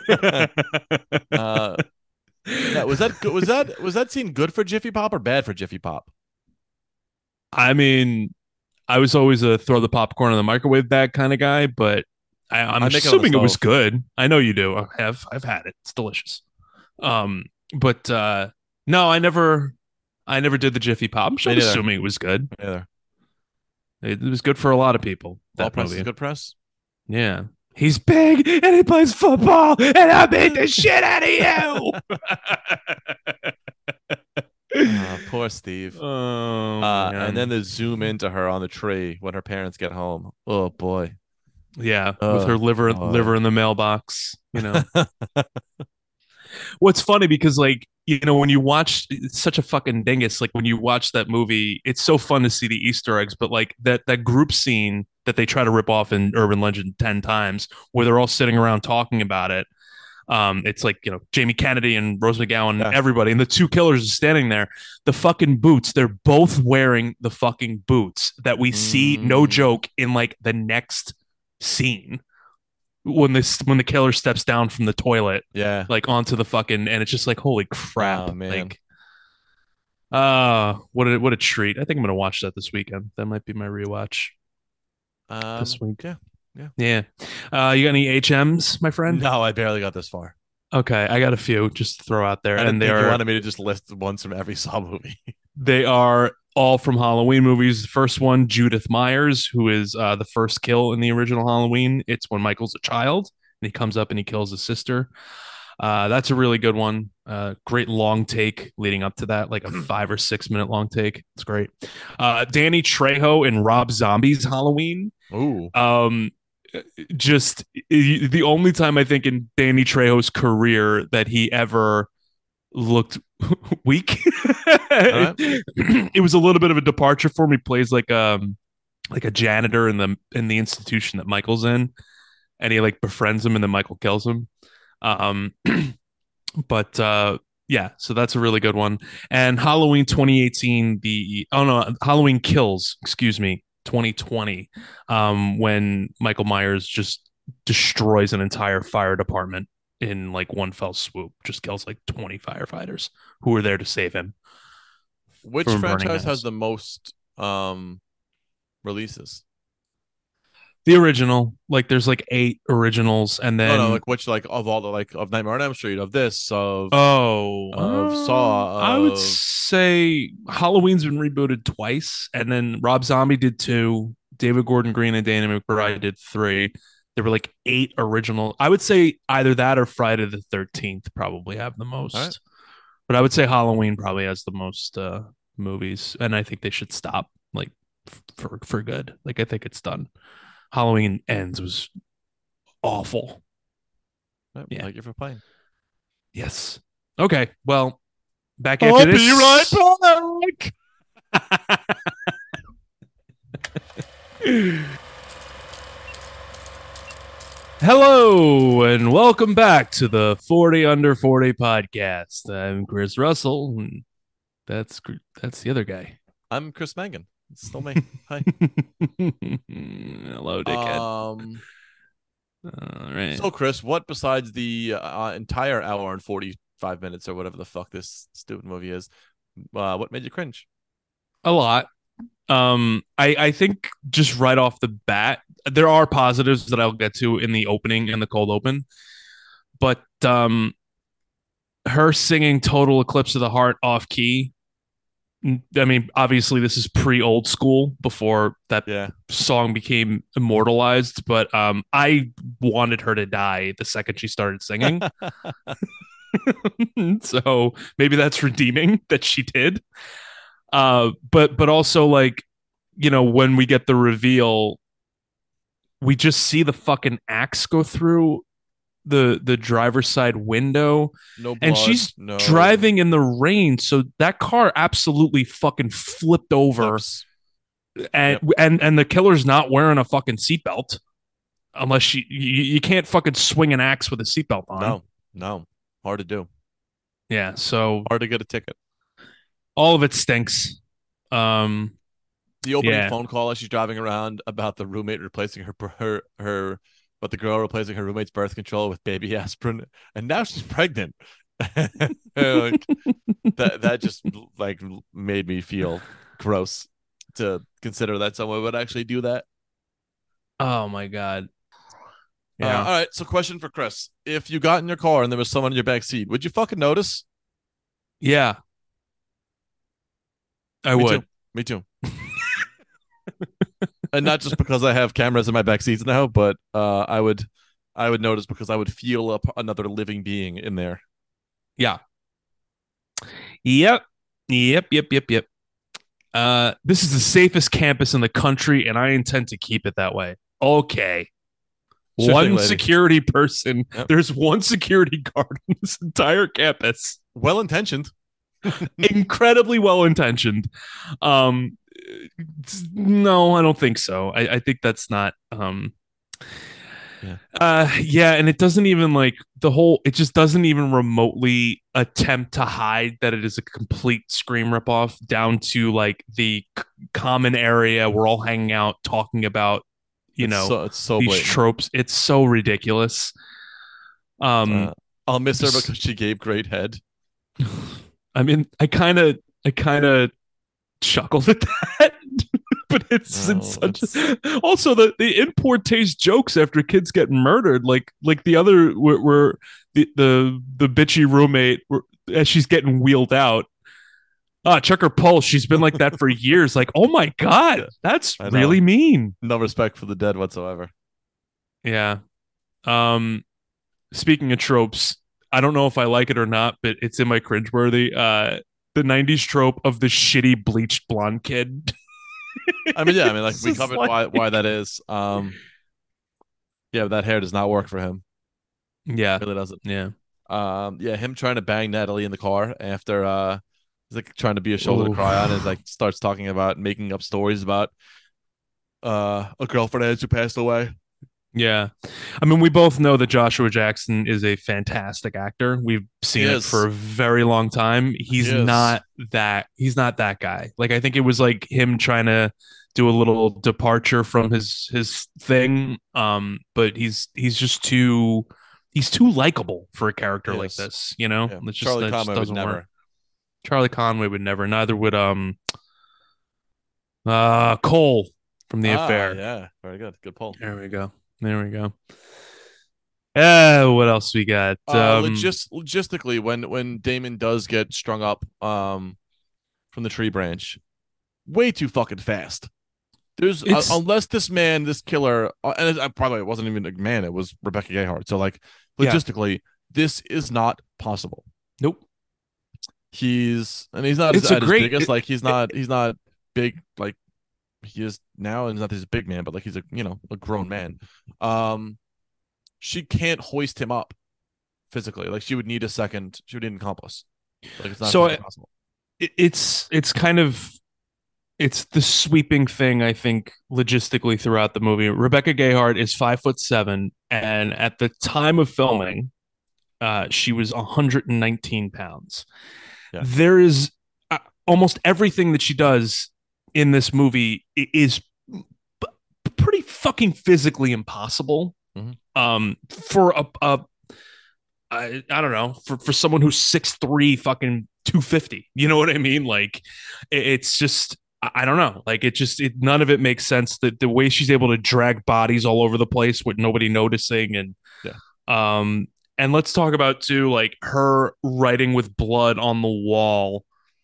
Speaker 2: uh, yeah, was that was that was that scene good for Jiffy Pop or bad for Jiffy Pop?
Speaker 1: I mean, I was always a throw the popcorn in the microwave bag kind of guy, but I, I'm
Speaker 2: I make it on the
Speaker 1: assuming it was
Speaker 2: stove.
Speaker 1: good. I know you do. I have I've had it. It's delicious. Um, but uh, no, I never I never did the Jiffy Pop. I'm
Speaker 2: Me
Speaker 1: just
Speaker 2: neither.
Speaker 1: assuming it was good.
Speaker 2: Me neither.
Speaker 1: It, it was good for a lot of people.
Speaker 2: All
Speaker 1: That
Speaker 2: press is
Speaker 1: movie.
Speaker 2: good press.
Speaker 1: Yeah. He's big and he plays football and I beat the shit out of
Speaker 2: Uh,
Speaker 1: you.
Speaker 2: poor Steve.
Speaker 1: Oh
Speaker 2: Uh, and then
Speaker 1: man.
Speaker 2: the zoom into her on the tree when her parents get home. Oh boy.
Speaker 1: Yeah, with her
Speaker 2: Oh
Speaker 1: liver liver
Speaker 2: boy.
Speaker 1: in the mailbox, you know. What's funny because like, you know, when you watch it's such a fucking dingus, like when you watch that movie, it's so fun to see the Easter eggs, but like that that group scene that they try to rip off in Urban Legend ten times where they're all sitting around talking about it. Um, it's like, you know, Jamie Kennedy and Rose McGowan,
Speaker 2: Yeah.
Speaker 1: everybody, and the two killers are standing there. The fucking boots, they're both wearing the fucking boots that we see, no
Speaker 2: Mm,
Speaker 1: joke, in like the next scene when this when the killer steps down from the toilet
Speaker 2: yeah.
Speaker 1: like onto the fucking and it's just like holy crap
Speaker 2: Oh man.
Speaker 1: like uh what a what a treat. I think I'm gonna watch that this weekend. That might be my rewatch this
Speaker 2: Um.
Speaker 1: week.
Speaker 2: Yeah. Yeah.
Speaker 1: Yeah. Uh you got any HMs, my friend?
Speaker 2: No, I barely got this far.
Speaker 1: Okay, I got a few just to throw out there
Speaker 2: I didn't
Speaker 1: and they
Speaker 2: think you
Speaker 1: are
Speaker 2: wanted me to just list ones from every Saw movie.
Speaker 1: they are all from Halloween movies. The first one, Judith Myers, who is uh, the first kill in the original Halloween. It's when Michael's a child and he comes up and he kills his sister. Uh, that's a really good one. Uh, great long take leading up to that, like a five or six minute long take. It's great. Uh, Danny Trejo and Rob Zombie's Halloween.
Speaker 2: Ooh.
Speaker 1: Um, just the only time I think in Danny Trejo's career that he ever looked weak.
Speaker 2: All right.
Speaker 1: It was a little bit of a departure for him. He plays like um like a janitor in the in the institution that Michael's in, and he like befriends him, and then Michael kills him. Um, but uh, yeah, so that's a really good one. And Halloween twenty eighteen, the oh no, Halloween Kills, excuse me, twenty twenty, um, when Michael Myers just destroys an entire fire department in like one fell swoop, just kills like twenty firefighters who were there to save him.
Speaker 2: Which
Speaker 1: from Burning
Speaker 2: franchise has
Speaker 1: House.
Speaker 2: the most um releases?
Speaker 1: The original, like there's like eight originals, and
Speaker 2: No, no,
Speaker 1: then
Speaker 2: like which like of all the like of Nightmare on Elm Street, of this, of
Speaker 1: oh,
Speaker 2: of
Speaker 1: um, I
Speaker 2: Saw,
Speaker 1: would
Speaker 2: of
Speaker 1: say Halloween's been rebooted twice, and then Rob Zombie did two. David Gordon Green and Danny McBride did three. There were like eight original. I would say either that or Friday the thirteenth probably have the
Speaker 2: all right.
Speaker 1: most, but I would say Halloween probably has the most uh, movies, and I think they should stop like f- for for good. Like I think it's done. Halloween Ends was awful.
Speaker 2: All right, well,
Speaker 1: Yeah.
Speaker 2: thank you for playing.
Speaker 1: Yes. Okay. Well, back
Speaker 2: I'll
Speaker 1: after this.
Speaker 2: be right back.
Speaker 1: Hello and welcome back to the forty Under forty podcast. I'm Chris Russell, and that's that's the other guy.
Speaker 2: I'm Chris Mangan. It's still me. Hi.
Speaker 1: Hello, dickhead.
Speaker 2: Um.
Speaker 1: All right.
Speaker 2: So, Chris, what besides the uh, entire hour and forty-five minutes or whatever the fuck this stupid movie is, uh, what made you cringe?
Speaker 1: A lot. Um, I I think just right off the bat, there are positives that I'll get to in the opening and the cold open, but um, her singing "Total Eclipse of the Heart" off key. I mean, obviously, this is pre old school before that
Speaker 2: Yeah.
Speaker 1: song became immortalized, but um, I wanted her to die the second she started singing. So maybe that's redeeming that she did. Uh, but but also like, you know, when we get the reveal, we just see the fucking axe go through the the driver's side window,
Speaker 2: No blood.
Speaker 1: and she's
Speaker 2: no
Speaker 1: driving in the rain, so that car absolutely fucking flipped over.
Speaker 2: flips.
Speaker 1: and
Speaker 2: Yep.
Speaker 1: and and the killer's not wearing a fucking seatbelt unless she you, you can't fucking swing an axe with a seatbelt on.
Speaker 2: No, no, hard to do.
Speaker 1: Yeah, so
Speaker 2: Hard to get a ticket.
Speaker 1: all of it stinks. Um,
Speaker 2: The opening
Speaker 1: yeah.
Speaker 2: phone call as she's driving around about the roommate replacing her her her, but the girl replacing her roommate's birth control with baby aspirin, and now she's pregnant. Like, that that just like made me feel gross to consider that someone would actually do that.
Speaker 1: Oh my god.
Speaker 2: Uh,
Speaker 1: Yeah.
Speaker 2: all right. So, question for Chris: if you got in your car and there was someone in your back seat, would you fucking notice?
Speaker 1: Yeah. I
Speaker 2: Me
Speaker 1: would.
Speaker 2: too. Me too. And not just because I have cameras in my back seats now, but uh, I would, I would notice because I would feel up another living being in there.
Speaker 1: Yeah. Yep. Yep. Yep. Yep. Yep. Uh, this is the safest campus in the country, and I intend to keep it that way. Okay.
Speaker 2: Sure
Speaker 1: one
Speaker 2: thing, lady.
Speaker 1: security person.
Speaker 2: Yep.
Speaker 1: There's one security guard on this entire campus.
Speaker 2: Well intentioned.
Speaker 1: Incredibly well intentioned. Um, no, I don't think so. I, I think that's not. Um,
Speaker 2: Yeah.
Speaker 1: Uh, yeah, and it doesn't even like the whole. It just doesn't even remotely attempt to hide that it is a complete Scream ripoff. Down to like the c- common area we're all hanging out talking about. You
Speaker 2: It's
Speaker 1: know,
Speaker 2: so, it's so
Speaker 1: these
Speaker 2: blatant.
Speaker 1: tropes. It's so ridiculous. Um,
Speaker 2: Uh, I'll miss her
Speaker 1: s-
Speaker 2: because she gave great head.
Speaker 1: I mean, I kind of, I kind of chuckled at that, but it's,
Speaker 2: No,
Speaker 1: it's such.
Speaker 2: it's-
Speaker 1: Also, the the in poor taste jokes after kids get murdered, like like the other were, were the the the bitchy roommate were, as she's getting wheeled out. Ah, check her pulse. She's been like that for years. Like, oh my god, that's
Speaker 2: I know.
Speaker 1: really mean.
Speaker 2: No respect for the dead whatsoever.
Speaker 1: Yeah. Um. Speaking of tropes, I don't know if I like it or not, but it's in my cringeworthy. Uh, the nineties trope of the shitty bleached blonde kid.
Speaker 2: I mean, yeah, I mean, like
Speaker 1: It's
Speaker 2: we
Speaker 1: just
Speaker 2: covered
Speaker 1: like-
Speaker 2: why why that is. Um, yeah, that hair does not work for him.
Speaker 1: Yeah.
Speaker 2: It really doesn't.
Speaker 1: Yeah.
Speaker 2: Um, yeah, him trying to bang Natalie in the car after uh, he's like trying to be a shoulder to
Speaker 1: Ooh.
Speaker 2: cry on, is like starts talking about making up stories about uh a girlfriend who passed away.
Speaker 1: Yeah. I mean, we both know that Joshua Jackson is a fantastic actor. We've seen
Speaker 2: He
Speaker 1: it
Speaker 2: is.
Speaker 1: for a very long time. He's
Speaker 2: He is.
Speaker 1: not that he's not that guy. Like I think it was like him trying to do a little departure from his his thing. Um, but he's he's just too he's too likable for a character like
Speaker 2: Yes.
Speaker 1: this, you know?
Speaker 2: Yeah.
Speaker 1: It's just
Speaker 2: Charlie
Speaker 1: that just
Speaker 2: Comer would
Speaker 1: doesn't
Speaker 2: never.
Speaker 1: work. Charlie Conway would never. Neither would um uh Cole from The
Speaker 2: Ah,
Speaker 1: Affair.
Speaker 2: yeah, very good. Good pull.
Speaker 1: There we go. There we go. Uh, what else we got?
Speaker 2: Uh,
Speaker 1: Um,
Speaker 2: logis- logistically, when when Damon does get strung up um from the tree branch, way too fucking fast. There's uh,
Speaker 1: it's
Speaker 2: unless this man, this killer, uh, and it, uh, by the way, it wasn't even a man; it was Rebecca Gayheart. So, like,
Speaker 1: yeah.
Speaker 2: logistically, this is not possible.
Speaker 1: Nope.
Speaker 2: He's and he's not as,
Speaker 1: It's a
Speaker 2: at his
Speaker 1: great.
Speaker 2: biggest.
Speaker 1: It,
Speaker 2: Like, he's
Speaker 1: it,
Speaker 2: not he's not big like he is now, and he's not this big man, but like he's a you know a grown man. Um, she can't hoist him up physically. Like, she would need a second. She would need an accomplice. Like, it's not
Speaker 1: so
Speaker 2: physically
Speaker 1: it,
Speaker 2: possible.
Speaker 1: it's it's kind of it's the sweeping thing I think logistically throughout the movie. Rebecca Gayheart is five foot seven, and at the time of filming, uh, she was one hundred nineteen pounds.
Speaker 2: Yeah,
Speaker 1: There is uh, almost everything that she does in this movie is p- pretty fucking physically impossible.
Speaker 2: Mhm.
Speaker 1: Um, for a, a I, I don't know, for for someone who's six three, fucking two fifty. You know what I mean? Like, it, it's just I, I don't know. Like, it just it, none of it makes sense. That the way she's able to drag bodies all over the place with nobody noticing, and
Speaker 2: yeah.
Speaker 1: um, and let's talk about too, like her writing with blood on the wall.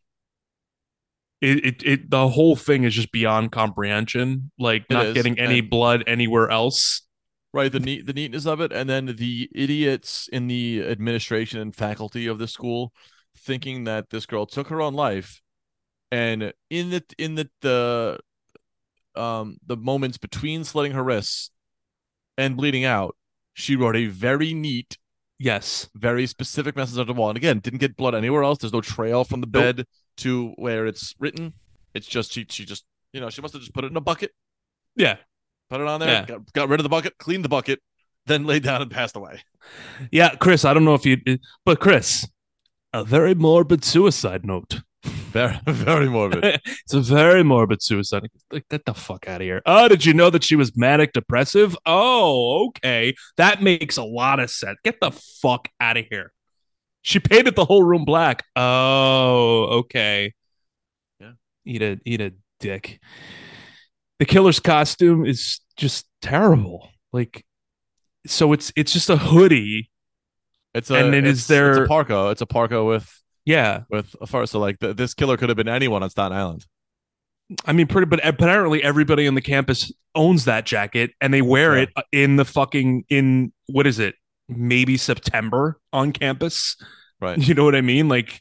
Speaker 1: It, it it the whole thing is just beyond comprehension. Like,
Speaker 2: It
Speaker 1: not
Speaker 2: is,
Speaker 1: getting any
Speaker 2: and
Speaker 1: blood anywhere else.
Speaker 2: right, the neat the neatness of it, and then the idiots in the administration and faculty of the school thinking that this girl took her own life, and in the in the the um the moments between slitting her wrists and bleeding out, she wrote a very neat,
Speaker 1: Yes.
Speaker 2: very specific message on the wall. And again, didn't get blood anywhere else. There's no trail from the
Speaker 1: Nope.
Speaker 2: bed to where it's written. It's just she she just you know she must have just put it in a bucket,
Speaker 1: Yeah.
Speaker 2: put it on there,
Speaker 1: Yeah.
Speaker 2: got, got rid of the bucket, cleaned the bucket, then laid down and passed away.
Speaker 1: Yeah, Chris, I don't know if you, but Chris, a very morbid suicide note.
Speaker 2: Very very morbid.
Speaker 1: It's a very morbid suicide. Like, get the fuck out of here. Oh, did you know that she was manic depressive? Oh, okay. That makes a lot of sense. Get the fuck out of here. She painted the whole room black. Oh, okay.
Speaker 2: Yeah.
Speaker 1: Eat a eat a dick. The killer's costume is just terrible. Like, so it's it's just a hoodie,
Speaker 2: It's
Speaker 1: and
Speaker 2: a
Speaker 1: it is
Speaker 2: it's it's a
Speaker 1: there.
Speaker 2: parka. It's a parka with
Speaker 1: Yeah,
Speaker 2: with a fur. So like the, this killer could have been anyone on Staten Island.
Speaker 1: I mean, pretty, but apparently everybody on the campus owns that jacket and they wear
Speaker 2: Yeah.
Speaker 1: it in the fucking in what is it? Maybe September on campus.
Speaker 2: Right.
Speaker 1: You know what I mean? Like,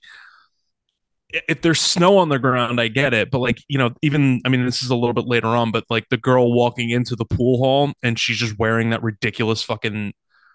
Speaker 1: if there's snow on the ground, I get it. But like, you know, even I mean, this is a little bit later on, but like the girl walking into the pool hall and she's just wearing that ridiculous fucking,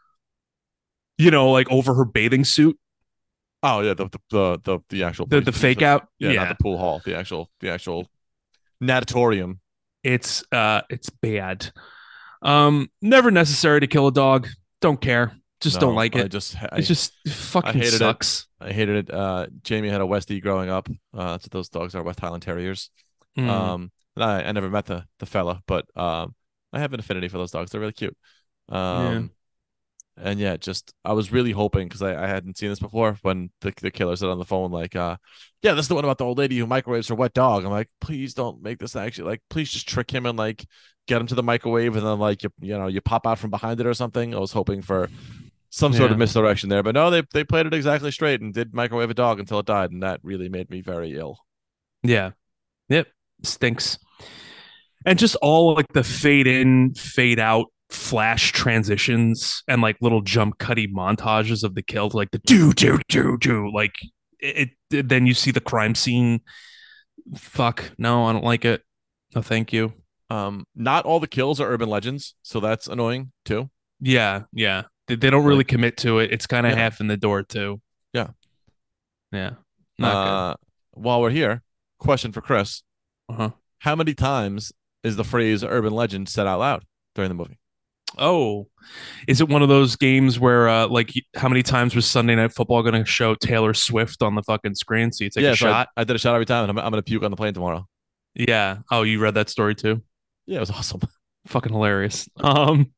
Speaker 1: you know, like over her bathing suit,
Speaker 2: Oh yeah, the the the the, the actual
Speaker 1: the
Speaker 2: place.
Speaker 1: the fake out.
Speaker 2: Yeah, not
Speaker 1: Yeah,
Speaker 2: the pool hall. The actual the actual natatorium.
Speaker 1: it's uh, it's bad. Um, never necessary to kill a dog. Don't care. Just don't
Speaker 2: No,
Speaker 1: like
Speaker 2: I
Speaker 1: it.
Speaker 2: just
Speaker 1: It's
Speaker 2: I
Speaker 1: just it
Speaker 2: I
Speaker 1: fucking
Speaker 2: hated it.
Speaker 1: sucks.
Speaker 2: I hated it. Uh, Jamie had a Westie growing up. Uh, that's what those dogs are, West Highland Terriers.
Speaker 1: Mm,
Speaker 2: Um, and I, I never met the the fella, but um, I have an affinity for those dogs. They're really cute.
Speaker 1: yeah.
Speaker 2: Um, and yeah, just I was really hoping because I, I hadn't seen this before when the the killer said on the phone like, uh, yeah, this is the one about the old lady who microwaves her wet dog. I'm like, please don't make this actually like, please just trick him and like get him to the microwave and then like you you know you pop out from behind it or something. I was hoping for some sort of
Speaker 1: Yeah.
Speaker 2: misdirection there, but no, they they played it exactly straight and did microwave a dog until it died, and that really made me very ill.
Speaker 1: Yeah. Yep. Stinks. And just all like the fade in, fade out flash transitions and like little jump cutty montages of the kills, like the do do do do like it, it then you see the crime scene. Fuck. No, I don't like it. No, thank you.
Speaker 2: Um, not all the kills are urban legends, so that's annoying too.
Speaker 1: Yeah, yeah. They, they don't really
Speaker 2: Like,
Speaker 1: commit to it. It's kind of
Speaker 2: yeah,
Speaker 1: half in the door too.
Speaker 2: yeah.
Speaker 1: Yeah. Not good.
Speaker 2: Uh, while we're here, question for Chris:
Speaker 1: Uh-huh.
Speaker 2: how many times is the phrase "urban legend" said out loud during the movie?
Speaker 1: Oh, is it one of those games where, uh, like, how many times was Sunday Night Football going to show Taylor Swift on the fucking screen so you take a
Speaker 2: Yeah, so I,
Speaker 1: shot?
Speaker 2: I did a shot every time, and I'm, I'm gonna puke on the plane tomorrow.
Speaker 1: Yeah. Oh, you read that story too?
Speaker 2: Yeah, it was awesome.
Speaker 1: Fucking hilarious. Um,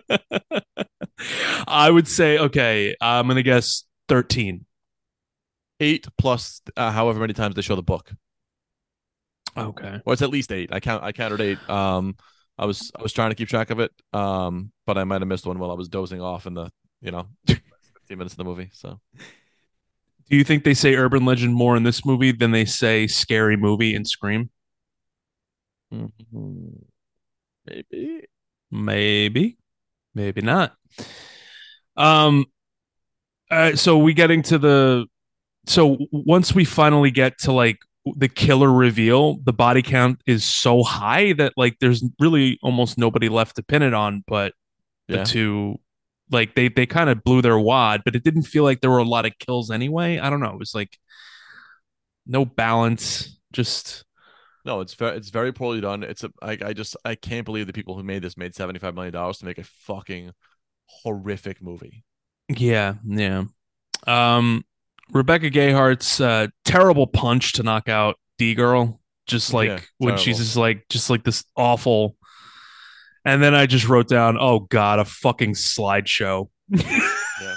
Speaker 1: I would say, okay, I'm gonna guess thirteen.
Speaker 2: eight plus uh, however many times they show the book.
Speaker 1: Okay.
Speaker 2: Or it's at least eight. I count. I counted eight. Um, I was I was trying to keep track of it. Um, but I might have missed one while I was dozing off in the you know fifteen minutes of the movie. So
Speaker 1: Do you think they say urban legend more in this movie than they say scary movie in Scream?
Speaker 2: mm-hmm. Maybe.
Speaker 1: Maybe, maybe not. Um. Uh, so we getting to the so once we finally get to like the killer reveal, the body count is so high that like there's really almost nobody left to pin it on, but the
Speaker 2: Yeah.
Speaker 1: two like they they kind of blew their wad, but it didn't feel like there were a lot of kills anyway. I don't know. It was like no balance, just
Speaker 2: No, it's very it's very poorly done. It's a I I just I can't believe the people who made this made seventy five million dollars to make a fucking horrific movie.
Speaker 1: yeah, yeah. Um, Rebecca Gayhart's uh, terrible punch to knock out D Girl, just
Speaker 2: Yeah,
Speaker 1: like when she's
Speaker 2: terrible.
Speaker 1: just like just like this awful. And then I just wrote down, oh god, a fucking slideshow.
Speaker 2: Yeah,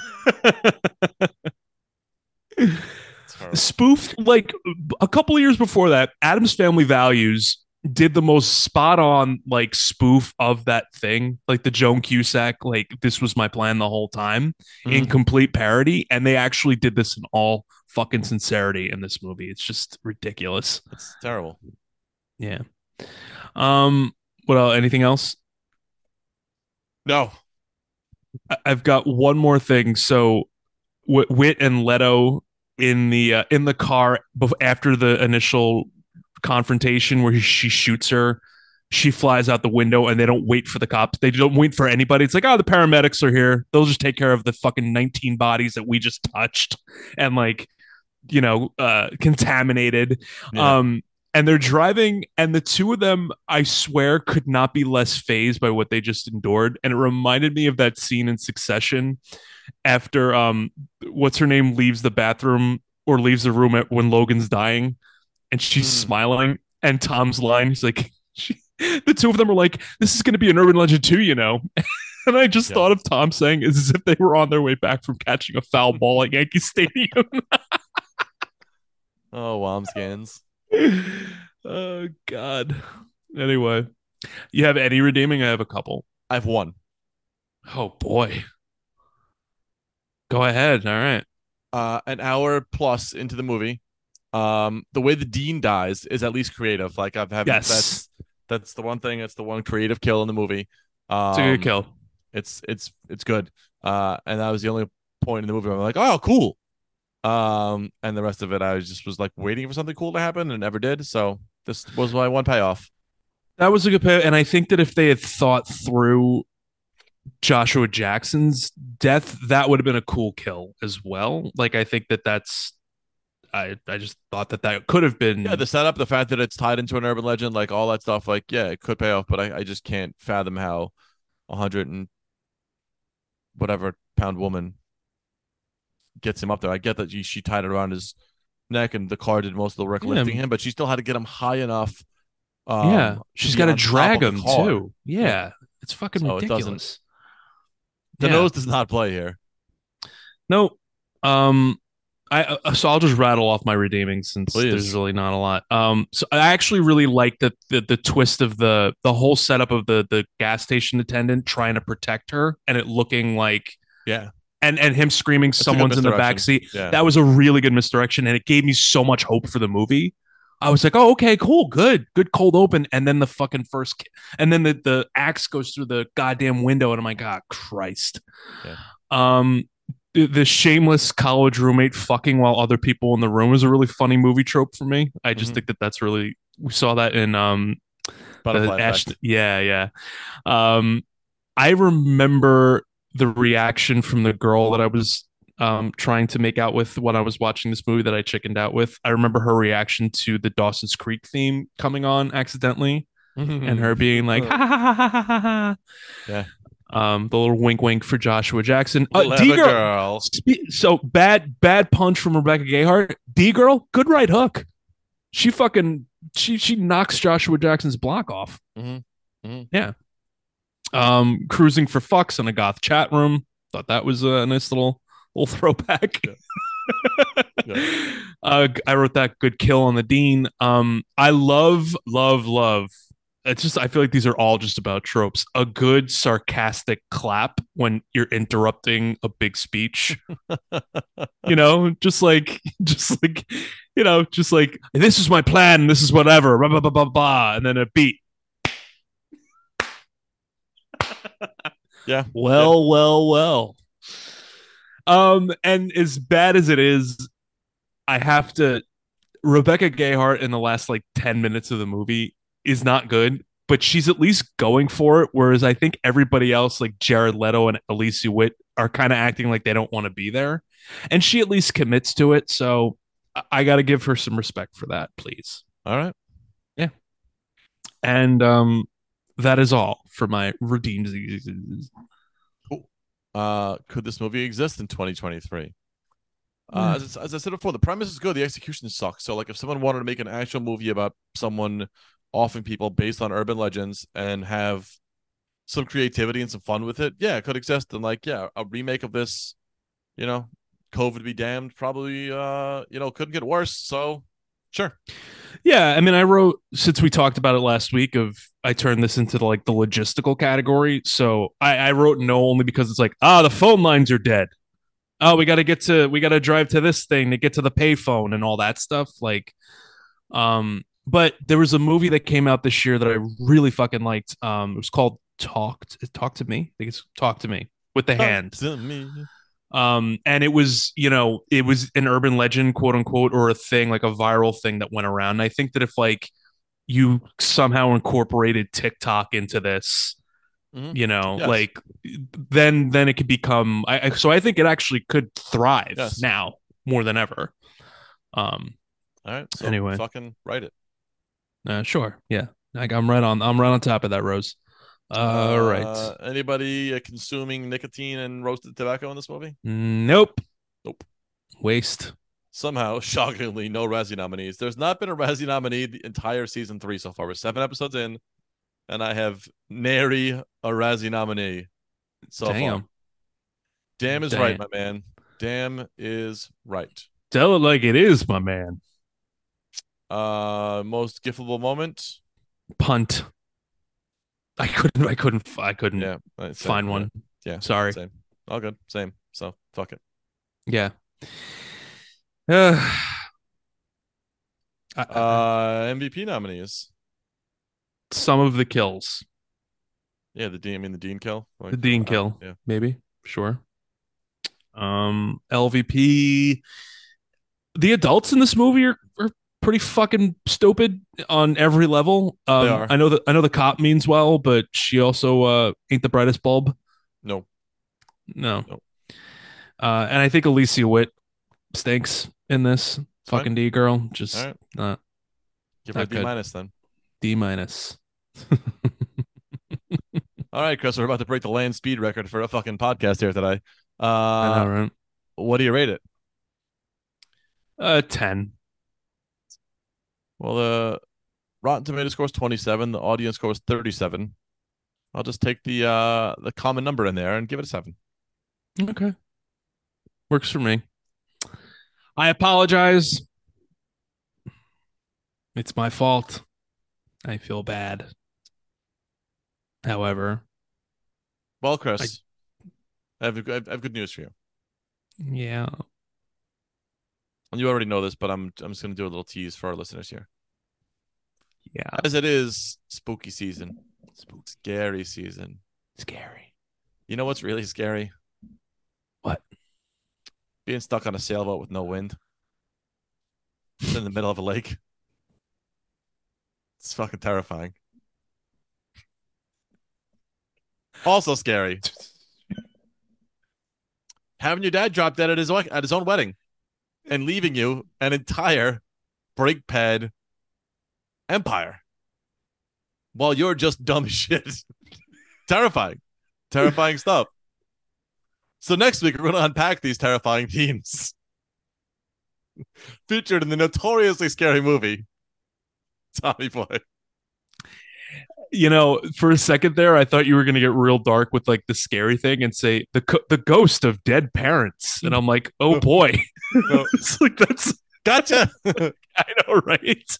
Speaker 2: terrible.
Speaker 1: Spoofed like a couple of years before that, Adam's Family Values did the most spot on like spoof of that thing, like the Joan Cusack, like this was my plan the whole time in
Speaker 2: Mm-hmm.
Speaker 1: complete parody. And they actually did this in all fucking sincerity in this movie. It's just ridiculous.
Speaker 2: It's terrible.
Speaker 1: Yeah. Um, what else? Anything else?
Speaker 2: No.
Speaker 1: I- I've got one more thing. So Wh- Wit and Leto in the uh, in the car bef- after the initial confrontation where she shoots her. She flies out the window and they don't wait for the cops. They don't wait for anybody. It's like, oh, the paramedics are here. They'll just take care of the fucking nineteen bodies that we just touched and like, you know, uh, contaminated.
Speaker 2: Yeah.
Speaker 1: Um, and they're driving, and the two of them, I swear, could not be less phased by what they just endured. And it reminded me of that scene in Succession after um what's her name leaves the bathroom or leaves the room at, when Logan's dying and she's
Speaker 2: Mm.
Speaker 1: smiling and Tom's line he's like she, the two of them are like this is going to be an urban legend too, you know. And I just
Speaker 2: Yeah.
Speaker 1: thought of Tom saying is as if they were on their way back from catching a foul ball at Yankee Stadium.
Speaker 2: Oh, Womskins.
Speaker 1: Oh god. Anyway, you have any redeeming? I have a couple.
Speaker 2: I've won.
Speaker 1: Oh boy, go ahead. All right.
Speaker 2: Uh, an hour plus into the movie. Um, the way the dean dies is at least creative. Like I've have
Speaker 1: Yes,
Speaker 2: that's that's the one thing. That's the one creative kill in the movie.
Speaker 1: it's a good
Speaker 2: Um,
Speaker 1: kill.
Speaker 2: it's it's it's good. Uh, and that was the only point in the movie where I'm like, oh, cool. Um, and the rest of it, I just was like waiting for something cool to happen and it never did. So this was my one payoff.
Speaker 1: That was a good pair, and I think that if they had thought through Joshua Jackson's death, that would have been a cool kill as well. Like I think that that's I I just thought that that could have
Speaker 2: Yeah,
Speaker 1: been
Speaker 2: the setup, the fact that it's tied into an urban legend, like all that stuff, like yeah, it could pay off, but I, I just can't fathom how a hundred and whatever pound woman gets him up there. I get that she, she tied it around his neck and the car did most of the work
Speaker 1: yeah
Speaker 2: lifting him, but she still had to get him high enough
Speaker 1: yeah.
Speaker 2: um to
Speaker 1: She's
Speaker 2: be
Speaker 1: got to
Speaker 2: on top
Speaker 1: drag
Speaker 2: of the
Speaker 1: him
Speaker 2: car.
Speaker 1: too.
Speaker 2: Yeah.
Speaker 1: Yeah, it's fucking
Speaker 2: So it doesn't
Speaker 1: ridiculous.
Speaker 2: the
Speaker 1: Yeah,
Speaker 2: nose does not play here.
Speaker 1: no. Um, I uh, so I'll just rattle off my redeeming since there's
Speaker 2: Please.
Speaker 1: really not a lot. Um, so I actually really like the, the the twist of the the whole setup of the the gas station attendant trying to protect her and it looking like
Speaker 2: Yeah.
Speaker 1: and and him screaming
Speaker 2: It's a good
Speaker 1: someone's in the back
Speaker 2: misdirection.
Speaker 1: seat.
Speaker 2: Yeah.
Speaker 1: That was a really good misdirection and it gave me so much hope for the movie. I was like, oh, okay, cool, good, good cold open, and then the fucking first, and then the the axe goes through the goddamn window, and I'm like, God, Christ.
Speaker 2: Yeah.
Speaker 1: Um, the, the shameless college roommate fucking while other people in the room is a really funny movie trope for me. I just
Speaker 2: Mhm.
Speaker 1: think that that's really we saw that in um the
Speaker 2: Butterfly
Speaker 1: Ash,
Speaker 2: effect.
Speaker 1: yeah, yeah. Um, I remember the reaction from the girl that I was um, trying to make out with when I was watching this movie that I chickened out with. I remember her reaction to the Dawson's Creek theme coming on accidentally and her being like, ha ha ha ha ha ha. Ha.
Speaker 2: Yeah.
Speaker 1: Um, the little wink wink for Joshua Jackson. Uh,
Speaker 2: Clever
Speaker 1: D girl.
Speaker 2: girl.
Speaker 1: Spe- so bad, bad punch from Rebecca Gayheart. D girl, good right hook. She fucking she she knocks Joshua Jackson's block off.
Speaker 2: Mhm. Mhm.
Speaker 1: Yeah. Um, cruising for fucks in a goth chat room. Thought that was a nice little little throwback.
Speaker 2: Yeah. Yeah.
Speaker 1: uh, I wrote that good kill on the Dean. Um, I love, love, love. It's just I feel like these are all just about tropes. A good sarcastic clap when you're interrupting a big speech. You know, just like, just like, you know, just like this is my plan. This is whatever. Blah blah blah blah blah, and then a beat.
Speaker 2: Yeah.
Speaker 1: Well, well, well. Um, and as bad as it is, I have to. Rebecca Gayheart in the last like ten minutes of the movie is not good, but she's at least going for it. Whereas I think everybody else, like Jared Leto and Alicia Witt, are kind of acting like they don't want to be there. And she at least commits to it. So I, I got to give her some respect for that, please.
Speaker 2: All right.
Speaker 1: Yeah. And um, that is all for my redeemed.
Speaker 2: Cool. Uh, could this movie exist in twenty twenty-three? Uh,
Speaker 1: Yeah.
Speaker 2: as, as I said before, the premise is good. The execution sucks. So, like, if someone wanted to make an actual movie about someone offing people based on urban legends and have some creativity and some fun with it, yeah, it could exist. And like, yeah, a remake of this, you know, COVID be damned, probably, uh, you know, couldn't get worse. So, sure.
Speaker 1: Yeah, I mean, I wrote since we talked about it last week. Of I turned this into the, like the logistical category. So I, I wrote no only because it's like ah the phone lines are dead. Oh, we got to get to we got to drive to this thing to get to the payphone and all that stuff. Like, um, but there was a movie that came out this year that I really fucking liked. Um, it was called Talk Talk to Me. I think it's Talk to Me with the
Speaker 2: Talk
Speaker 1: hand.
Speaker 2: to me.
Speaker 1: Um, and it was, you know, it was an urban legend, quote unquote, or a thing, like a viral thing that went around. And I think that if like you somehow incorporated TikTok into this,
Speaker 2: Mhm.
Speaker 1: you know,
Speaker 2: Yes.
Speaker 1: like then then it could become. I, I so I think it actually could thrive
Speaker 2: Yes.
Speaker 1: now more than ever. Um.
Speaker 2: All right. So
Speaker 1: Anyway.
Speaker 2: fucking write it.
Speaker 1: Uh, sure. Yeah. Like I'm right on. I'm right on top of that, Rose. All
Speaker 2: Uh,
Speaker 1: right.
Speaker 2: Anybody uh, consuming nicotine and roasted tobacco in this movie?
Speaker 1: Nope.
Speaker 2: Nope.
Speaker 1: Waste.
Speaker 2: Somehow, shockingly, no Razzie nominees. There's not been a Razzie nominee the entire season three so far. We're seven episodes in, and I have nary a Razzie nominee so
Speaker 1: Damn.
Speaker 2: far. Damn is
Speaker 1: Damn.
Speaker 2: right, my man. Damn is right.
Speaker 1: Tell it like it is, my man.
Speaker 2: Uh, most gifable moment.
Speaker 1: Punt. I couldn't. I couldn't. I couldn't
Speaker 2: Yeah, same,
Speaker 1: find one.
Speaker 2: Yeah, yeah,
Speaker 1: Sorry.
Speaker 2: Same. All good. Same. So fuck it.
Speaker 1: Yeah. Uh, I, I,
Speaker 2: Uh, M V P nominees.
Speaker 1: some of the kills.
Speaker 2: Yeah, the Dean. I mean, the Dean kill. Like,
Speaker 1: The Dean
Speaker 2: uh,
Speaker 1: kill.
Speaker 2: Yeah.
Speaker 1: Maybe. Sure. Um. L V P. The adults in this movie are, are pretty fucking stupid on every level. Um,
Speaker 2: They are.
Speaker 1: I know that I know the cop means well, but she also uh, ain't the brightest bulb.
Speaker 2: No.
Speaker 1: No.
Speaker 2: No.
Speaker 1: Uh, and I think Alicia Witt stinks in this.
Speaker 2: Fine.
Speaker 1: Fucking D girl, just
Speaker 2: All right.
Speaker 1: not
Speaker 2: Give her a
Speaker 1: Not
Speaker 2: D
Speaker 1: good.
Speaker 2: minus then.
Speaker 1: D minus.
Speaker 2: All right, Chris, we're about to break the land speed record for a fucking podcast here today. Uh,
Speaker 1: I know, right?
Speaker 2: What do you rate it?
Speaker 1: Uh, ten.
Speaker 2: Well, the Rotten Tomato score is twenty-seven. The audience score is thirty-seven. I'll just take the uh the common number in there and give it a seven.
Speaker 1: Okay, works for me. I apologize. It's my fault. I feel bad. However,
Speaker 2: Well, Chris, I, I, have, I have good news for you.
Speaker 1: yeah.
Speaker 2: And you already know this, but I'm I'm just gonna do a little tease for our listeners here.
Speaker 1: Yeah.
Speaker 2: As it is spooky season,
Speaker 1: Spooky.
Speaker 2: scary season.
Speaker 1: Scary.
Speaker 2: You know what's really scary?
Speaker 1: What?
Speaker 2: Being stuck on a sailboat with no wind. It's in the middle of a lake. It's fucking terrifying. Also scary. Having your dad drop dead at his at his own wedding and leaving you an entire brake pad empire while you're just dumb as shit. Terrifying. Terrifying stuff. So next week, we're going to unpack these terrifying themes featured in the notoriously scary movie, Tommy Boy.
Speaker 1: You know, for a second there, I thought you were going to get real dark with like the scary thing and say the co- the ghost of dead parents, and I'm like, oh boy.
Speaker 2: No.
Speaker 1: It's like that's
Speaker 2: Gotcha.
Speaker 1: I know, right?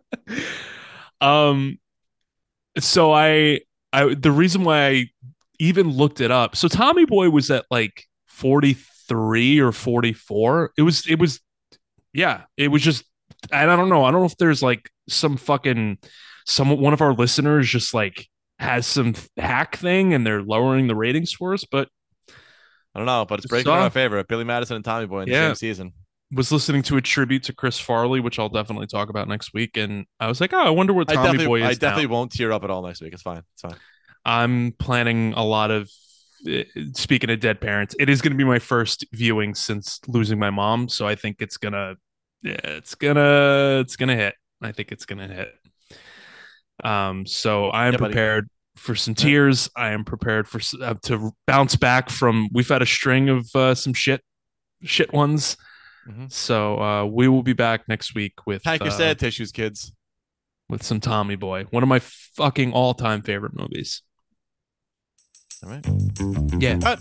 Speaker 1: um, so I I the reason why I even looked it up. So Tommy Boy was at like forty-three or forty-four. It was it was yeah, it was just and I don't know. I don't know if there's like some fucking some one of our listeners just like has some hack thing and they're lowering the ratings for us, but
Speaker 2: I don't know, but it's breaking in
Speaker 1: saw,
Speaker 2: our favor. Billy Madison and Tommy Boy in the
Speaker 1: yeah,
Speaker 2: same season.
Speaker 1: was listening to a tribute to Chris Farley, which I'll definitely talk about next week, and I was like, oh, I wonder what
Speaker 2: I
Speaker 1: Tommy
Speaker 2: definitely,
Speaker 1: Boy is
Speaker 2: I definitely
Speaker 1: now.
Speaker 2: won't tear up at all next week. It's fine. It's fine.
Speaker 1: I'm planning a lot of. uh, Speaking of dead parents, it is going to be my first viewing since losing my mom, so I think it's gonna, yeah, it's gonna, it's gonna hit. I think it's gonna hit. Um, so I am
Speaker 2: Yeah, buddy.
Speaker 1: prepared for some
Speaker 2: Yeah.
Speaker 1: tears. I am prepared for s- uh, to bounce back from. We've had a string of uh, some shit, shit ones.
Speaker 2: Mhm.
Speaker 1: So uh, we will be back next week with
Speaker 2: Pack your
Speaker 1: uh,
Speaker 2: sad tissues, kids.
Speaker 1: with some Tommy Boy, one of my fucking all-time favorite movies.
Speaker 2: All right.
Speaker 1: Yeah.
Speaker 2: Cut.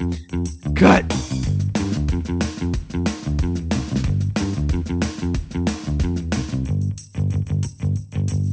Speaker 1: Cut.